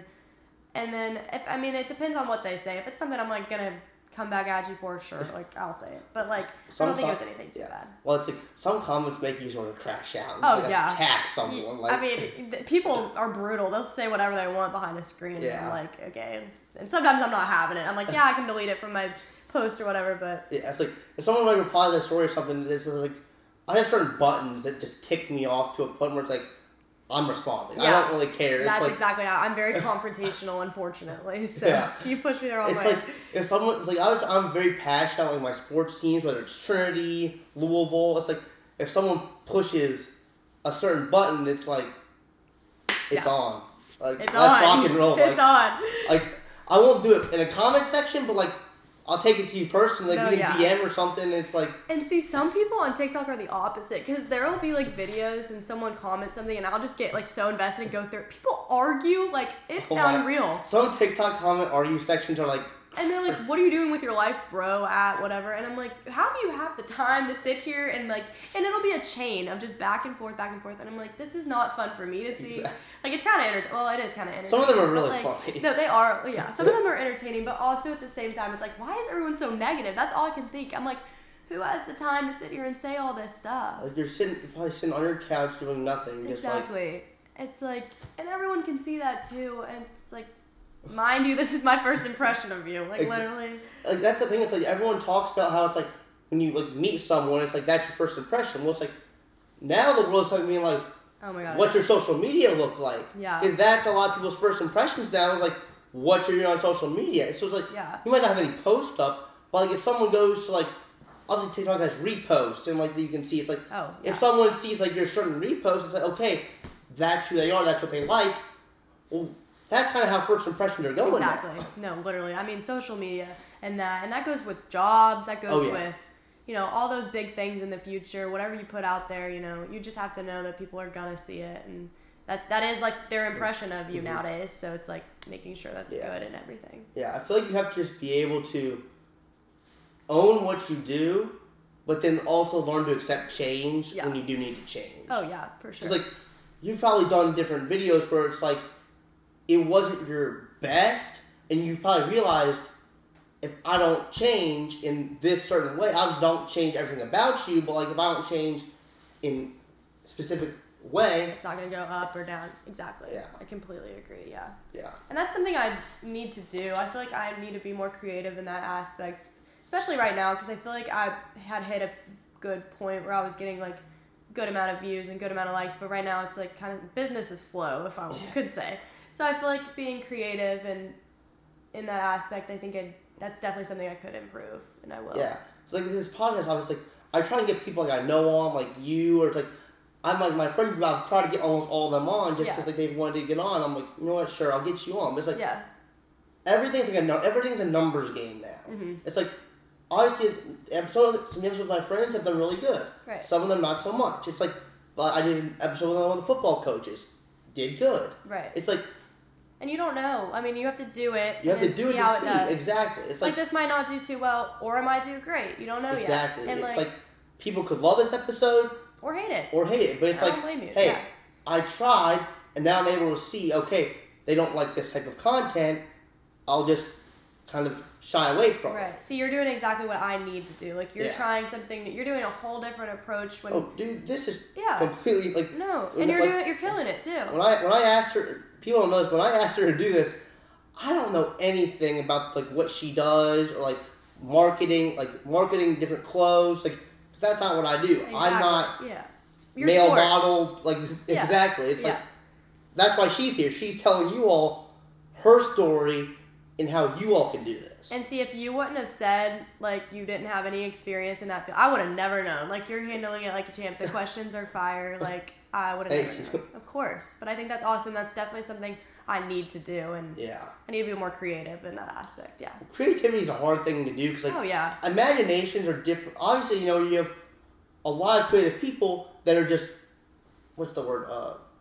[SPEAKER 4] it depends on what they say. If it's something I'm like going to come back at you for, sure, like I'll say it. But like, I don't think it was anything too bad.
[SPEAKER 3] Well, it's like some comments make you sort of crash out and attack someone. Like,
[SPEAKER 4] I mean, people are brutal. They'll say whatever they want behind a screen.
[SPEAKER 3] Yeah.
[SPEAKER 4] And I'm like, okay. And sometimes I'm not having it. I'm like, I can delete it from my post or whatever. But
[SPEAKER 3] yeah, it's like if someone like replies to a story or something, it's like I have certain buttons that just tick me off to a point where it's like, I'm responding. I don't really care.
[SPEAKER 4] That's
[SPEAKER 3] it's like,
[SPEAKER 4] exactly how I'm very confrontational, unfortunately. So if you push me the wrong way.
[SPEAKER 3] It's like if someone, it's like I'm very passionate about like my sports teams, whether it's Trinity, Louisville. It's like if someone pushes a certain button, it's like it's on. Like
[SPEAKER 4] it's
[SPEAKER 3] let's
[SPEAKER 4] on.
[SPEAKER 3] rock and roll.
[SPEAKER 4] It's on.
[SPEAKER 3] Like I won't do it in a comment section, but like I'll take it to you personally, like you can DM or something. It's like,
[SPEAKER 4] and see, some people on TikTok are the opposite because there'll be like videos and someone comments something, and I'll just get like so invested and go through it. People argue like it's unreal.
[SPEAKER 3] Some TikTok comment argue sections are like,
[SPEAKER 4] and they're like, "What are you doing with your life, bro?" At whatever, and I'm like, "How do you have the time to sit here and like?" And it'll be a chain of just back and forth, and I'm like, "This is not fun for me to see." Exactly. Like it's kind of well, it is kind of entertaining.
[SPEAKER 3] Some of them are really funny.
[SPEAKER 4] No, they are. Yeah, some of them are entertaining, but also at the same time, it's like, why is everyone so negative? That's all I can think. I'm like, who has the time to sit here and say all this stuff?
[SPEAKER 3] Like you're probably sitting on your couch doing nothing.
[SPEAKER 4] Exactly. It's like, and everyone can see that too, and it's like. Mind you, this is my first impression of you. Like, literally.
[SPEAKER 3] Like, that's the thing. It's like, everyone talks about how it's like, when you, like, meet someone, it's like, that's your first impression. Well, it's like, now the world's like being like,
[SPEAKER 4] oh my God,
[SPEAKER 3] what's your social media look like?
[SPEAKER 4] Yeah.
[SPEAKER 3] Because that's a lot of people's first impressions now is like, what you're doing on social media. So it's like, you might not have any posts up, but like, if someone goes to, like, obviously TikTok has reposts, and, like, you can see, it's like, if someone sees, like, your certain reposts, it's like, okay, that's who they are, that's what they like. Well, that's kind of how first impressions are going.
[SPEAKER 4] Exactly.
[SPEAKER 3] Now.
[SPEAKER 4] No, literally. I mean, social media and that goes with jobs. That goes with, all those big things in the future. Whatever you put out there, you just have to know that people are gonna see it, and that is like their impression of you nowadays. So it's like making sure that's good and everything.
[SPEAKER 3] Yeah, I feel like you have to just be able to own what you do, but then also learn to accept change when you do need to change.
[SPEAKER 4] Oh yeah, for sure.
[SPEAKER 3] It's like you've probably done different videos where it's like. it wasn't your best, and you probably realized, if I don't change in this certain way, I just don't change everything about you, but like if I don't change in a specific way,
[SPEAKER 4] it's not going to go up or down. Exactly.
[SPEAKER 3] Yeah.
[SPEAKER 4] I completely agree, yeah.
[SPEAKER 3] Yeah.
[SPEAKER 4] And that's something I need to do. I feel like I need to be more creative in that aspect, especially right now, because I feel like I had hit a good point where I was getting like good amount of views and good amount of likes, but right now it's like kind of business is slow, if I could say. So I feel like being creative and in that aspect, I think that's definitely something I could improve, and I will.
[SPEAKER 3] Yeah. It's like this podcast, I was like, I try to get people like I know on, like you, or it's like, I'm like, my friend group, I've tried to get almost all of them on just because like they wanted to get on. I'm like, you know what, sure, I'll get you on. But it's like, everything's like everything's a numbers game now. Mm-hmm. It's like, obviously, some episodes with my friends have done really good.
[SPEAKER 4] Right.
[SPEAKER 3] Some of them not so much. It's like, I did an episode with one of the football coaches. Did good.
[SPEAKER 4] Right.
[SPEAKER 3] It's like,
[SPEAKER 4] and you don't know. I mean, you have to do it.
[SPEAKER 3] You have to do it
[SPEAKER 4] how
[SPEAKER 3] to see.
[SPEAKER 4] It does.
[SPEAKER 3] Exactly. It's
[SPEAKER 4] like this might not do too well, or it might do great. You don't know
[SPEAKER 3] exactly.
[SPEAKER 4] yet.
[SPEAKER 3] Exactly. It's like people could love this episode
[SPEAKER 4] or hate it.
[SPEAKER 3] But it's
[SPEAKER 4] I
[SPEAKER 3] like,
[SPEAKER 4] don't blame you.
[SPEAKER 3] hey, I tried, and now I'm able to see. Okay, they don't like this type of content. I'll just kind of shy away from it.
[SPEAKER 4] Right. See, you're doing exactly what I need to do. Like you're trying something. You're doing a whole different approach. When
[SPEAKER 3] dude, this is completely like
[SPEAKER 4] no, and you're killing it too.
[SPEAKER 3] When I asked her, people don't know this, but when I asked her to do this, I don't know anything about like what she does or like marketing different clothes, like cause that's not what I do.
[SPEAKER 4] Exactly.
[SPEAKER 3] I'm not
[SPEAKER 4] You're
[SPEAKER 3] male
[SPEAKER 4] sports.
[SPEAKER 3] model exactly. It's like that's why she's here. She's telling you all her story and how you all can do this.
[SPEAKER 4] And see, if you wouldn't have said like you didn't have any experience in that field, I would have never known. Like you're handling it like a champ. The questions are fire. Like I would have never known. Of course, but I think that's awesome. That's definitely something I need to do, and I need to be more creative in that aspect. Yeah,
[SPEAKER 3] creativity is a hard thing to do because imaginations are different. Obviously, you have a lot of creative people that are just what's the word?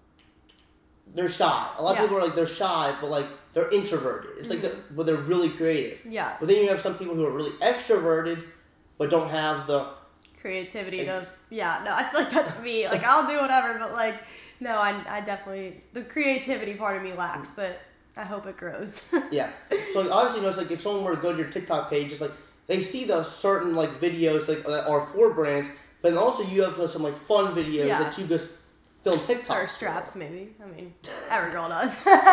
[SPEAKER 3] They're shy. A lot of people are like they're shy, but like they're introverted. It's like but they're really creative.
[SPEAKER 4] Yeah.
[SPEAKER 3] But then you have some people who are really extroverted, but don't have the
[SPEAKER 4] creativity to. Yeah, no, I feel like that's me. Like I'll do whatever, but like. No, I definitely, the creativity part of me lacks, but I hope it grows.
[SPEAKER 3] Yeah. So obviously, it's like if someone were to go to your TikTok page, it's like they see the certain like videos like that are for brands, but then also you have some like fun videos that you just film TikTok.
[SPEAKER 4] Or straps maybe. I mean, every girl does.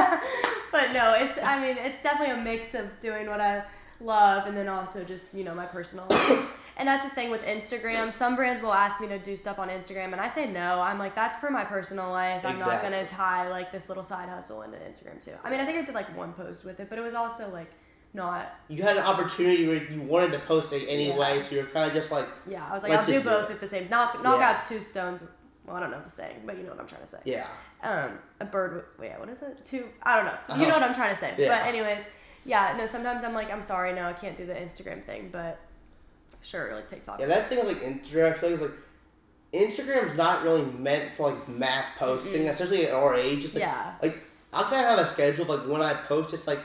[SPEAKER 4] But no, it's definitely a mix of doing what I love and then also just, my personal life. And that's the thing with Instagram. Some brands will ask me to do stuff on Instagram, and I say no. I'm like, that's for my personal life. I'm not going to tie, like, this little side hustle into Instagram, too. I mean, I think I did, like, one post with it, but it was also, like, not...
[SPEAKER 3] You had an opportunity where you wanted to post it anyway, so you're kind of just like...
[SPEAKER 4] Yeah, I was like, I'll do both at the same... Knock out two stones... Well, I don't know the saying, but you know what I'm trying to say.
[SPEAKER 3] Yeah.
[SPEAKER 4] A bird with... Wait, what is it? I don't know. So you know what I'm trying to say. Yeah. But anyways, sometimes I'm like, I'm sorry, no, I can't do the Instagram thing, but... Sure, like TikTok.
[SPEAKER 3] Yeah, that's the thing with like Instagram. I feel like Instagram's not really meant for like mass posting, especially at our age. It's like, like I'll kind of have a schedule. Like when I post, it's like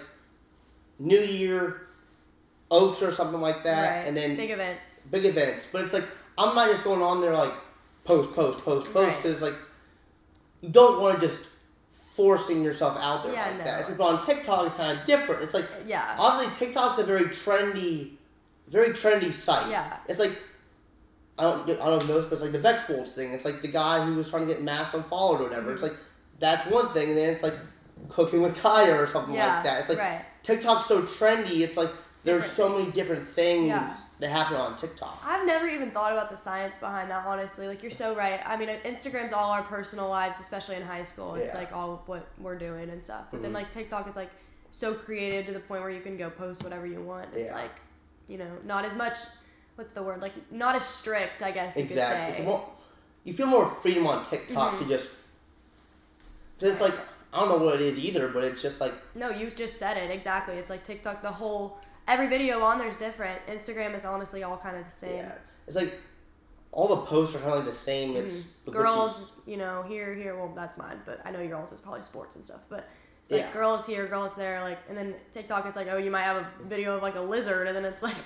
[SPEAKER 3] New Year, Oaks or something like that, and then
[SPEAKER 4] big events.
[SPEAKER 3] But it's like I'm not just going on there like post because like you don't want to just forcing yourself out there like that. It's like, but on TikTok, it's kind of different. It's like obviously TikTok's a very trendy site.
[SPEAKER 4] Yeah.
[SPEAKER 3] It's like, I don't know if you noticed, but it's like the Vexpolz thing. It's like the guy who was trying to get mass unfollowed or whatever. It's like, that's one thing. And then it's like cooking with Kaya or something like that. It's like, TikTok's so trendy. It's like, there's so many different things that happen on TikTok.
[SPEAKER 4] I've never even thought about the science behind that, honestly. Like, you're so right. I mean, Instagram's all our personal lives, especially in high school. It's like all of what we're doing and stuff. But then like TikTok, it's like so creative to the point where you can go post whatever you want. It's like, not as much, what's the word? Like, not as strict, I guess you could say.
[SPEAKER 3] So you feel more freedom on TikTok to just, it's like, I don't know what it is either, but it's just like.
[SPEAKER 4] No, you just said it, exactly. It's like TikTok, every video on there's different. Instagram is honestly all kind of the same. Yeah.
[SPEAKER 3] It's like, all the posts are kind of like the same. It's
[SPEAKER 4] girls, here, well, that's mine, but I know yours is probably sports and stuff, but. It's like girls here, girls there, like, and then TikTok, it's like, oh, you might have a video of like a lizard, and then it's like,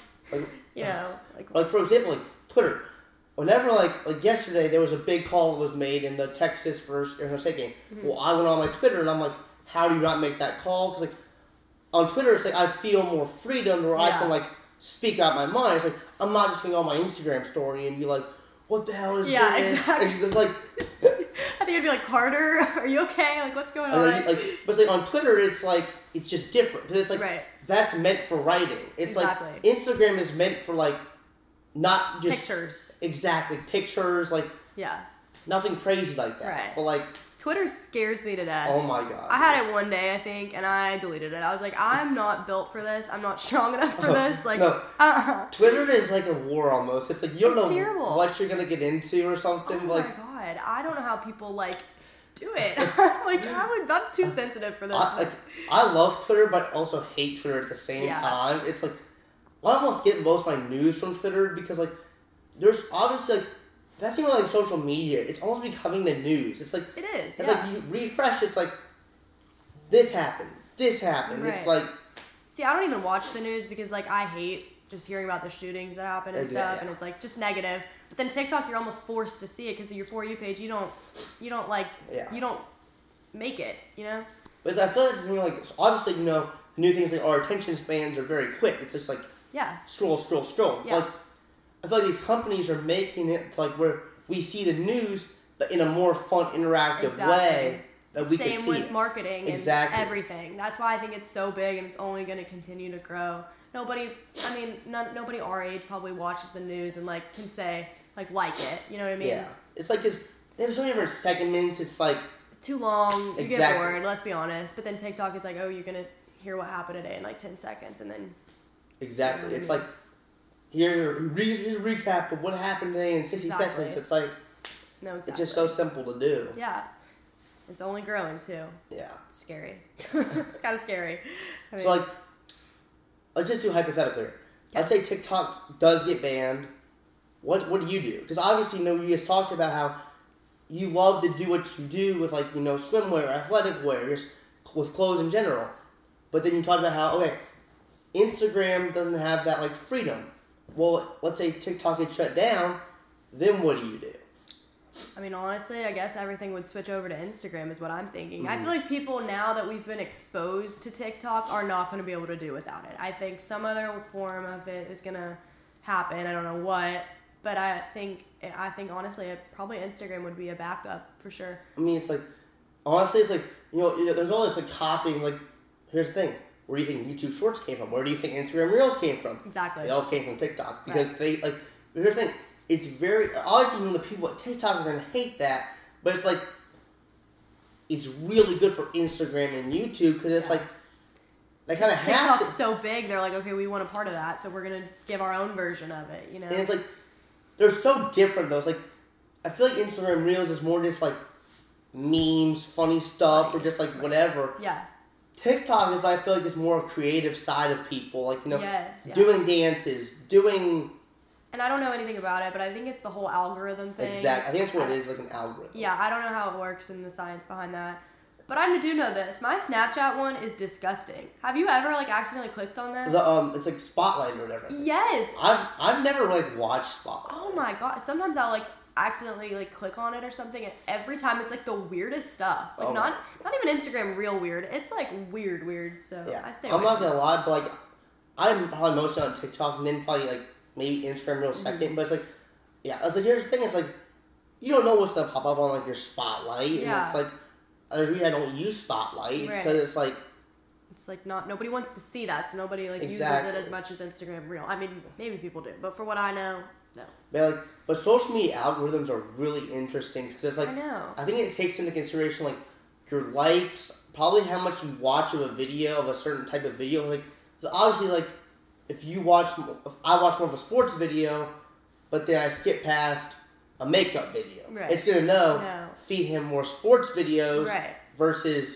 [SPEAKER 3] like for example, like Twitter. Whenever like yesterday, there was a big call that was made in the Texas first Arizona State game. Well, I went on my Twitter and I'm like, how do you not make that call? Because like on Twitter, it's like I feel more freedom where I can like speak out my mind. It's like I'm not just going on my Instagram story and be like, what the hell is this?
[SPEAKER 4] Yeah, exactly.
[SPEAKER 3] It's just like
[SPEAKER 4] I think it'd be like, Carter, are you okay? Like, what's going on?
[SPEAKER 3] Like, but like on Twitter, it's like it's just different because it's like that's meant for writing. It's like Instagram is meant for like not just
[SPEAKER 4] pictures.
[SPEAKER 3] Exactly, pictures like nothing crazy like that.
[SPEAKER 4] Right.
[SPEAKER 3] But like
[SPEAKER 4] Twitter scares me to death.
[SPEAKER 3] Oh my god.
[SPEAKER 4] I had it one day, I think, and I deleted it. I was like, I'm not built for this. I'm not strong enough for this. Like,
[SPEAKER 3] Twitter is like a war almost. It's like you don't know
[SPEAKER 4] terrible.
[SPEAKER 3] What you're gonna get into or something.
[SPEAKER 4] Oh
[SPEAKER 3] like,
[SPEAKER 4] my god, I don't know how people like do it. Like, I'm too sensitive for this.
[SPEAKER 3] I love Twitter, but I also hate Twitter at the same time. It's like I almost get most of my news from Twitter because like there's obviously like. That's even like social media. It's almost becoming the news. It's like
[SPEAKER 4] it is.
[SPEAKER 3] It's like you refresh. It's like this happened. Right. It's like
[SPEAKER 4] see, I don't even watch the news because like I hate just hearing about the shootings that happen and stuff, and it's like just negative. But then TikTok, you're almost forced to see it because your For You page, you don't you don't make it, you know.
[SPEAKER 3] But I feel like it's like obviously the new things like our attention spans are very quick. It's just like scroll.
[SPEAKER 4] Yeah.
[SPEAKER 3] Like, I feel like these companies are making it to like where we see the news, but in a more fun, interactive way that we can see.
[SPEAKER 4] Same with marketing and everything. That's why I think it's so big and it's only going to continue to grow. Nobody our age probably watches the news and like can say like it. You know what I mean?
[SPEAKER 3] Yeah. It's like there's so many different segments. It's like
[SPEAKER 4] too long. You get bored. Let's be honest. But then TikTok, it's like, oh, you're gonna hear what happened today in like 10 seconds, and then
[SPEAKER 3] exactly. You know it's like. Here's a recap of what happened today in 60 seconds. It's like, it's just so simple to do.
[SPEAKER 4] Yeah. It's only growing, too.
[SPEAKER 3] Yeah.
[SPEAKER 4] It's scary. It's kind of scary. I mean,
[SPEAKER 3] so, like, let's just do hypothetically. Let's say TikTok does get banned. What do you do? Because obviously, you just talked about how you love to do what you do with, like, swimwear, athletic wear, just with clothes in general. But then you talked about how, Instagram doesn't have that, like, freedom. Well, let's say TikTok gets shut down, then what do you do?
[SPEAKER 4] I mean, honestly, I guess everything would switch over to Instagram is what I'm thinking. I feel like people, now that we've been exposed to TikTok, are not going to be able to do without it. I think some other form of it is going to happen. I don't know what, but I think honestly, probably Instagram would be a backup for sure.
[SPEAKER 3] I mean, it's like, honestly, it's like, there's all this like copying, like, here's the thing. Where do you think YouTube Shorts came from? Where do you think Instagram Reels came from?
[SPEAKER 4] Exactly.
[SPEAKER 3] They all came from TikTok. Because they, like, here's the thing. It's very, obviously, the people at TikTok are going to hate that, but it's like, it's really good for Instagram and YouTube because it's like, they kind of have to.
[SPEAKER 4] TikTok's so big, they're like, okay, we want a part of that, so we're going to give our own version of it, you know?
[SPEAKER 3] And it's like, they're so different, though. It's like, I feel like Instagram Reels is more just like memes, funny stuff, or just like whatever.
[SPEAKER 4] Yeah.
[SPEAKER 3] TikTok is, I feel like, it's more a creative side of people, like, doing dances, doing...
[SPEAKER 4] And I don't know anything about it, but I think it's the whole algorithm thing.
[SPEAKER 3] Exactly. I think that's what it is, like an algorithm.
[SPEAKER 4] Yeah, I don't know how it works and the science behind that. But I do know this. My Snapchat one is disgusting. Have you ever, like, accidentally clicked on that?
[SPEAKER 3] It's like Spotlight or whatever.
[SPEAKER 4] Yes!
[SPEAKER 3] I've never, like, watched Spotlight.
[SPEAKER 4] Oh my god. Sometimes I'll, like, accidentally like click on it or something, and every time it's like the weirdest stuff. Like not even Instagram real weird. It's like weird. So I stay away.
[SPEAKER 3] I'm not gonna lie, but like I'm probably mostly on TikTok and then probably like maybe Instagram real second. But it's like here's the thing. It's like you don't know what's gonna pop up on like your Spotlight, and it's like there's a reason I don't use Spotlight because it's like
[SPEAKER 4] nobody wants to see that, so nobody like uses it as much as Instagram Reel. I mean, maybe people do, but for what I know, no.
[SPEAKER 3] But social media algorithms are really interesting because it's like
[SPEAKER 4] I know.
[SPEAKER 3] I think it takes into consideration like your likes, probably how much you watch of a video of a certain type of video. Like, obviously, like if I watch more of a sports video, but then I skip past a makeup video, it's gonna feed him more sports videos versus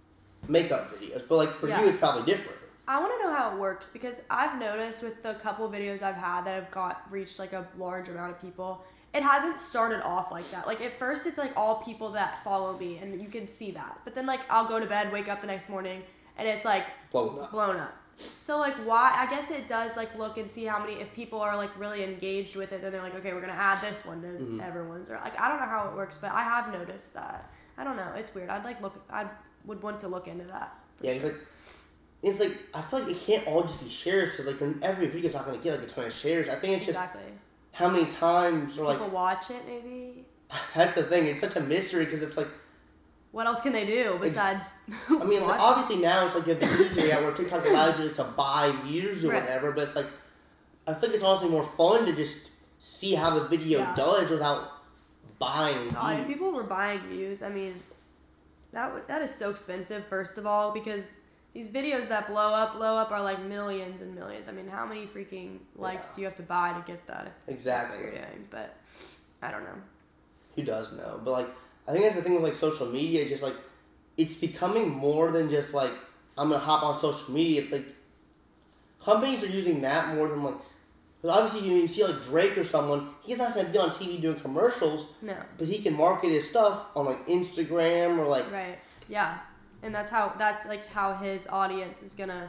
[SPEAKER 3] makeup videos. But like for you, it's probably different.
[SPEAKER 4] I want to know how it works because I've noticed with the couple videos I've had that have reached like a large amount of people, it hasn't started off like that. Like at first it's like all people that follow me and you can see that. But then like I'll go to bed, wake up the next morning and it's like blown up. So like why, I guess it does like look and see how many, if people are like really engaged with it, then they're like, okay, we're going to add this one to everyone's. Or like, I don't know how it works, but I have noticed that. I don't know. It's weird. I'd would want to look into that.
[SPEAKER 3] Yeah,
[SPEAKER 4] sure.
[SPEAKER 3] it's like I feel like it can't all just be shares because like every video's not going to get like a ton of shares. I think it's just how many times or like
[SPEAKER 4] people watch it maybe.
[SPEAKER 3] That's the thing. It's such a mystery because it's like,
[SPEAKER 4] what else can they do besides?
[SPEAKER 3] I mean, like, obviously now it's like you have the easy way where TikTok allows you to buy views or whatever, but it's like I think it's honestly more fun to just see how the video does without buying views.
[SPEAKER 4] If people were buying views, I mean, that is so expensive. First of all, because these videos that blow up are like millions and millions. I mean, how many freaking likes do you have to buy to get that?
[SPEAKER 3] Exactly.
[SPEAKER 4] That's what you're doing, but I don't know.
[SPEAKER 3] Who does know? But like, I think that's the thing with like social media. It's just like it's becoming more than just like I'm gonna hop on social media. It's like companies are using that more than like. Because obviously, you see like Drake or someone, he's not gonna be on TV doing commercials.
[SPEAKER 4] No.
[SPEAKER 3] But he can market his stuff on like Instagram or like.
[SPEAKER 4] Right. Yeah. And that's like how his audience is gonna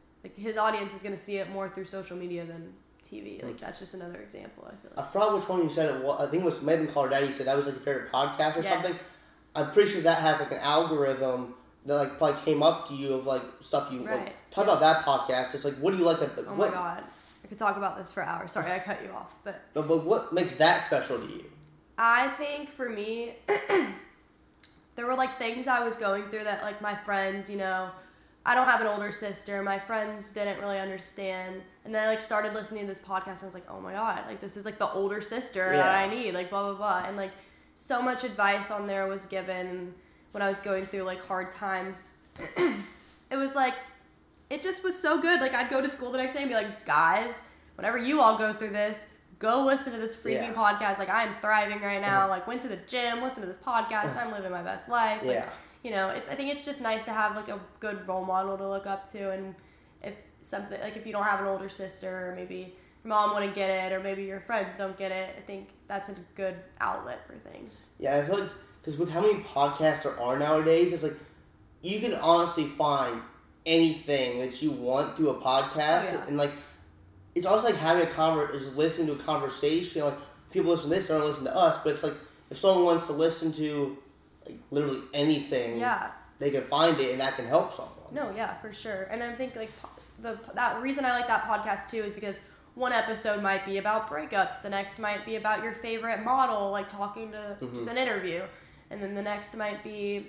[SPEAKER 4] see it more through social media than TV. Like that's just another example. I feel like.
[SPEAKER 3] I forgot which one you said it was. I think it was maybe Call Her Daddy said that was like your favorite podcast or something. I'm pretty sure that has like an algorithm that like probably came up to you of like stuff you like, talk about that podcast. It's like what do you like?
[SPEAKER 4] My god, I could talk about this for hours. Sorry, I cut you off, but.
[SPEAKER 3] No, but what makes that special to you?
[SPEAKER 4] I think for me, there were like things I was going through that like my friends, you know. I don't have an older sister. My friends didn't really understand. And then I like started listening to this podcast and I was like, oh my god, like this is like the older sister that I need, like blah, blah, blah. And like so much advice on there was given when I was going through like hard times. It was like, it just was so good. Like I'd go to school the next day and be like, guys, whenever you all go through this, go listen to this freaking podcast. Like I'm thriving right now. Like went to the gym, listen to this podcast. I'm living my best life. Like, you know, I think it's just nice to have like a good role model to look up to, and if you don't have an older sister, or maybe your mom wouldn't get it, or maybe your friends don't get it, I think that's a good outlet for things.
[SPEAKER 3] Yeah, I feel like because with how many podcasts there are nowadays, it's like you can honestly find anything that you want through a podcast, and like it's also like having listening to a conversation. Like people listen to this, they don't listen to us, but it's like if someone wants to listen to like literally anything, they can find it and that can help someone.
[SPEAKER 4] No, yeah, for sure. And I think like that reason I like that podcast too is because one episode might be about breakups, the next might be about your favorite model, like talking to just an interview, and then the next might be,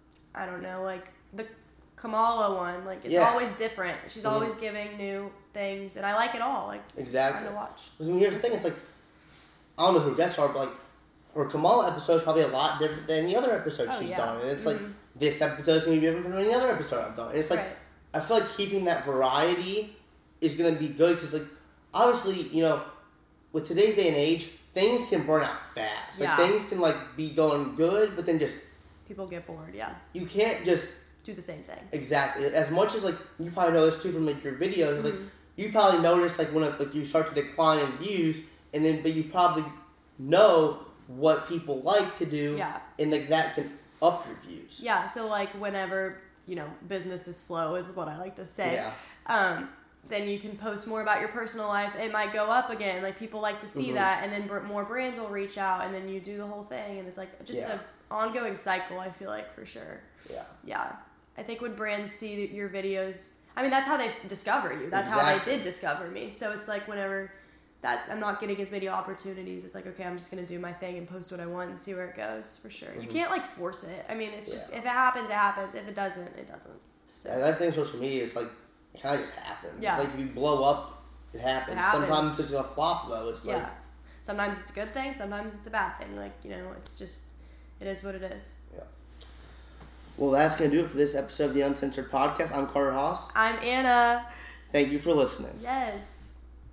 [SPEAKER 4] I don't know, like the Kamala one. Like it's always different. She's always giving new things, and I like it all. Like
[SPEAKER 3] exactly.
[SPEAKER 4] It's fun to watch.
[SPEAKER 3] Because here's the thing, it's like I don't know who guests are, but like her Kamala episode is probably a lot different than any other episode she's done, and it's like this episode's gonna be different from any other episode I've done. And it's like I feel like keeping that variety is gonna be good because like obviously you know with today's day and age things can burn out fast. Like things can like be going good, but then just
[SPEAKER 4] people get bored. Yeah.
[SPEAKER 3] You can't just
[SPEAKER 4] do the same thing.
[SPEAKER 3] Exactly. As much as like you probably know this too from like your videos, it's like you probably notice like when like you start to decline in views, and then but you probably know what people like to do, and like that can up your views. Yeah.
[SPEAKER 4] So like whenever you know business is slow is what I like to say.
[SPEAKER 3] Yeah.
[SPEAKER 4] Then you can post more about your personal life. It might go up again. Like people like to see that, and then more brands will reach out, and then you do the whole thing, and it's like just an ongoing cycle. I feel like for sure.
[SPEAKER 3] Yeah.
[SPEAKER 4] Yeah. I think when brands see your videos, I mean, that's how they discover you. That's how they did discover me. So it's like whenever that I'm not getting as many opportunities, it's like, okay, I'm just going to do my thing and post what I want and see where it goes for sure. You can't like force it. I mean, it's just, if it happens, it happens. If it doesn't, it doesn't. So.
[SPEAKER 3] Yeah, that's the thing with social media. It's like, it kind of just happens. Yeah. It's like if you blow up, it happens. Sometimes it's going to flop though. It's like.
[SPEAKER 4] Sometimes it's a good thing. Sometimes it's a bad thing. Like, you know, it's just, it is what it is.
[SPEAKER 3] Yeah. Well, that's going to do it for this episode of the Uncensored Podcast. I'm Carter Haas.
[SPEAKER 4] I'm Anna.
[SPEAKER 3] Thank you for listening.
[SPEAKER 4] Yes.